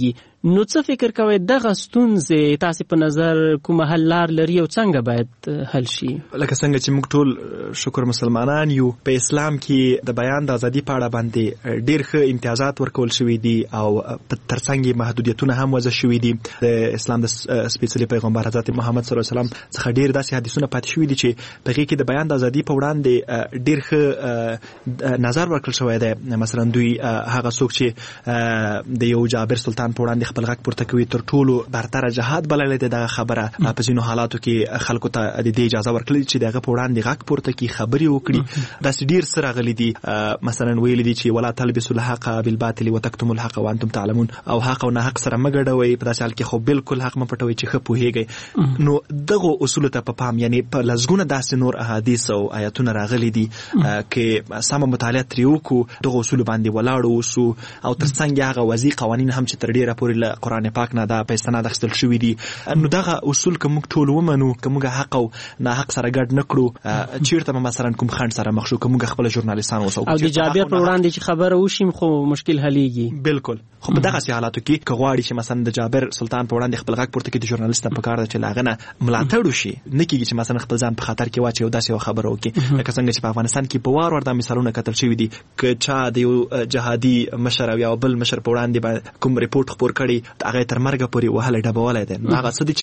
نو څه فکر کوئ دغه ستونزې تاسې په نظر کومه حل لار لري او څنګه باید حل شي؟ لکه څنګه چې موږ ټول شکر مسلمانان یو، په اسلام کې د بیان د ازادي په اړه باندې ډېر ښه امتیازات ورکول شوي دي او ترڅنګ یې محدودیتونه هم وضع شوي دي. د اسلام د سپېڅلي پیغمبر حضرت محمد صلی الله علیه وسلم څخه ډېر داسې حدیثونه پاتې شوي دي چې په هغې کې د بیان د ازادي په وړاندې ډېر ښه نظر ورکړل شوی دی. مثلا دوی هغه څوک چې د یو جابر سلطان په وړاندې خپل غږ پورته کوي تر ټولو برتره جهاد بللی دی دغه خبره. په ځینو حالاتو کې خلکو ته د دې اجازه ورکړل چې د هغه په وړاندې غږ پورته کړي، خبرې وکړي. داسې ډېر څه راغلي دي. مثلا ویلي دي چې ولا تلبسوا الحق بالباطل وتكتموا الحق وانتم تعلمون، او حق او ناحق سره مه ګډوئ. په داسې حال کې خو بالکل حق مه پټوئ چې ښه پوهېږئ. نو دغو اصولو ته په پام، یعنې په لسګونه داسې نور احادیث او آیتونه راغلي دي کې سمه مطالعه ترې وکړو، دغو اصولو باندې ولاړ اوسو، او تر څنګ هغه وضعي قوانین هم چې تر ډېره پورې له قرآن پاک نه دا په استناد اخیستل شوي دي. نو دغه اصول که موږ ټول ومنو، که موږ حق او ناحق سره ګډ نه کړو، چېرته به مثلا کوم خنډ سره مخ شو، که موږ خپله ژورنالیستان اوسو او د جابر په وړاندې چې خبره وشي خو مشکل حلیږي. بالکل. خو په دغسې حالاتو کې که غواړي چې مثلا د جابر سلطان په وړاندې خپل غږ پورته کړي، د ژورنالیست په کار ده چې له هغه نه ملاتړ وشي. نه کېږي چې مثلا خپل ځان په خطر کې واچي او داسې یوه خبره وکړي. لکه څنګه چې په افغانستان کې په وار وار دا مثالونه کتل شوي دي، که چا د یو جهادي مشر او یا بل مشر په وړاندې کوم ریپورټ خپور کړي، هغه تر مرګه پورې وهلی ډبولی دی. نو هغه څه دي چې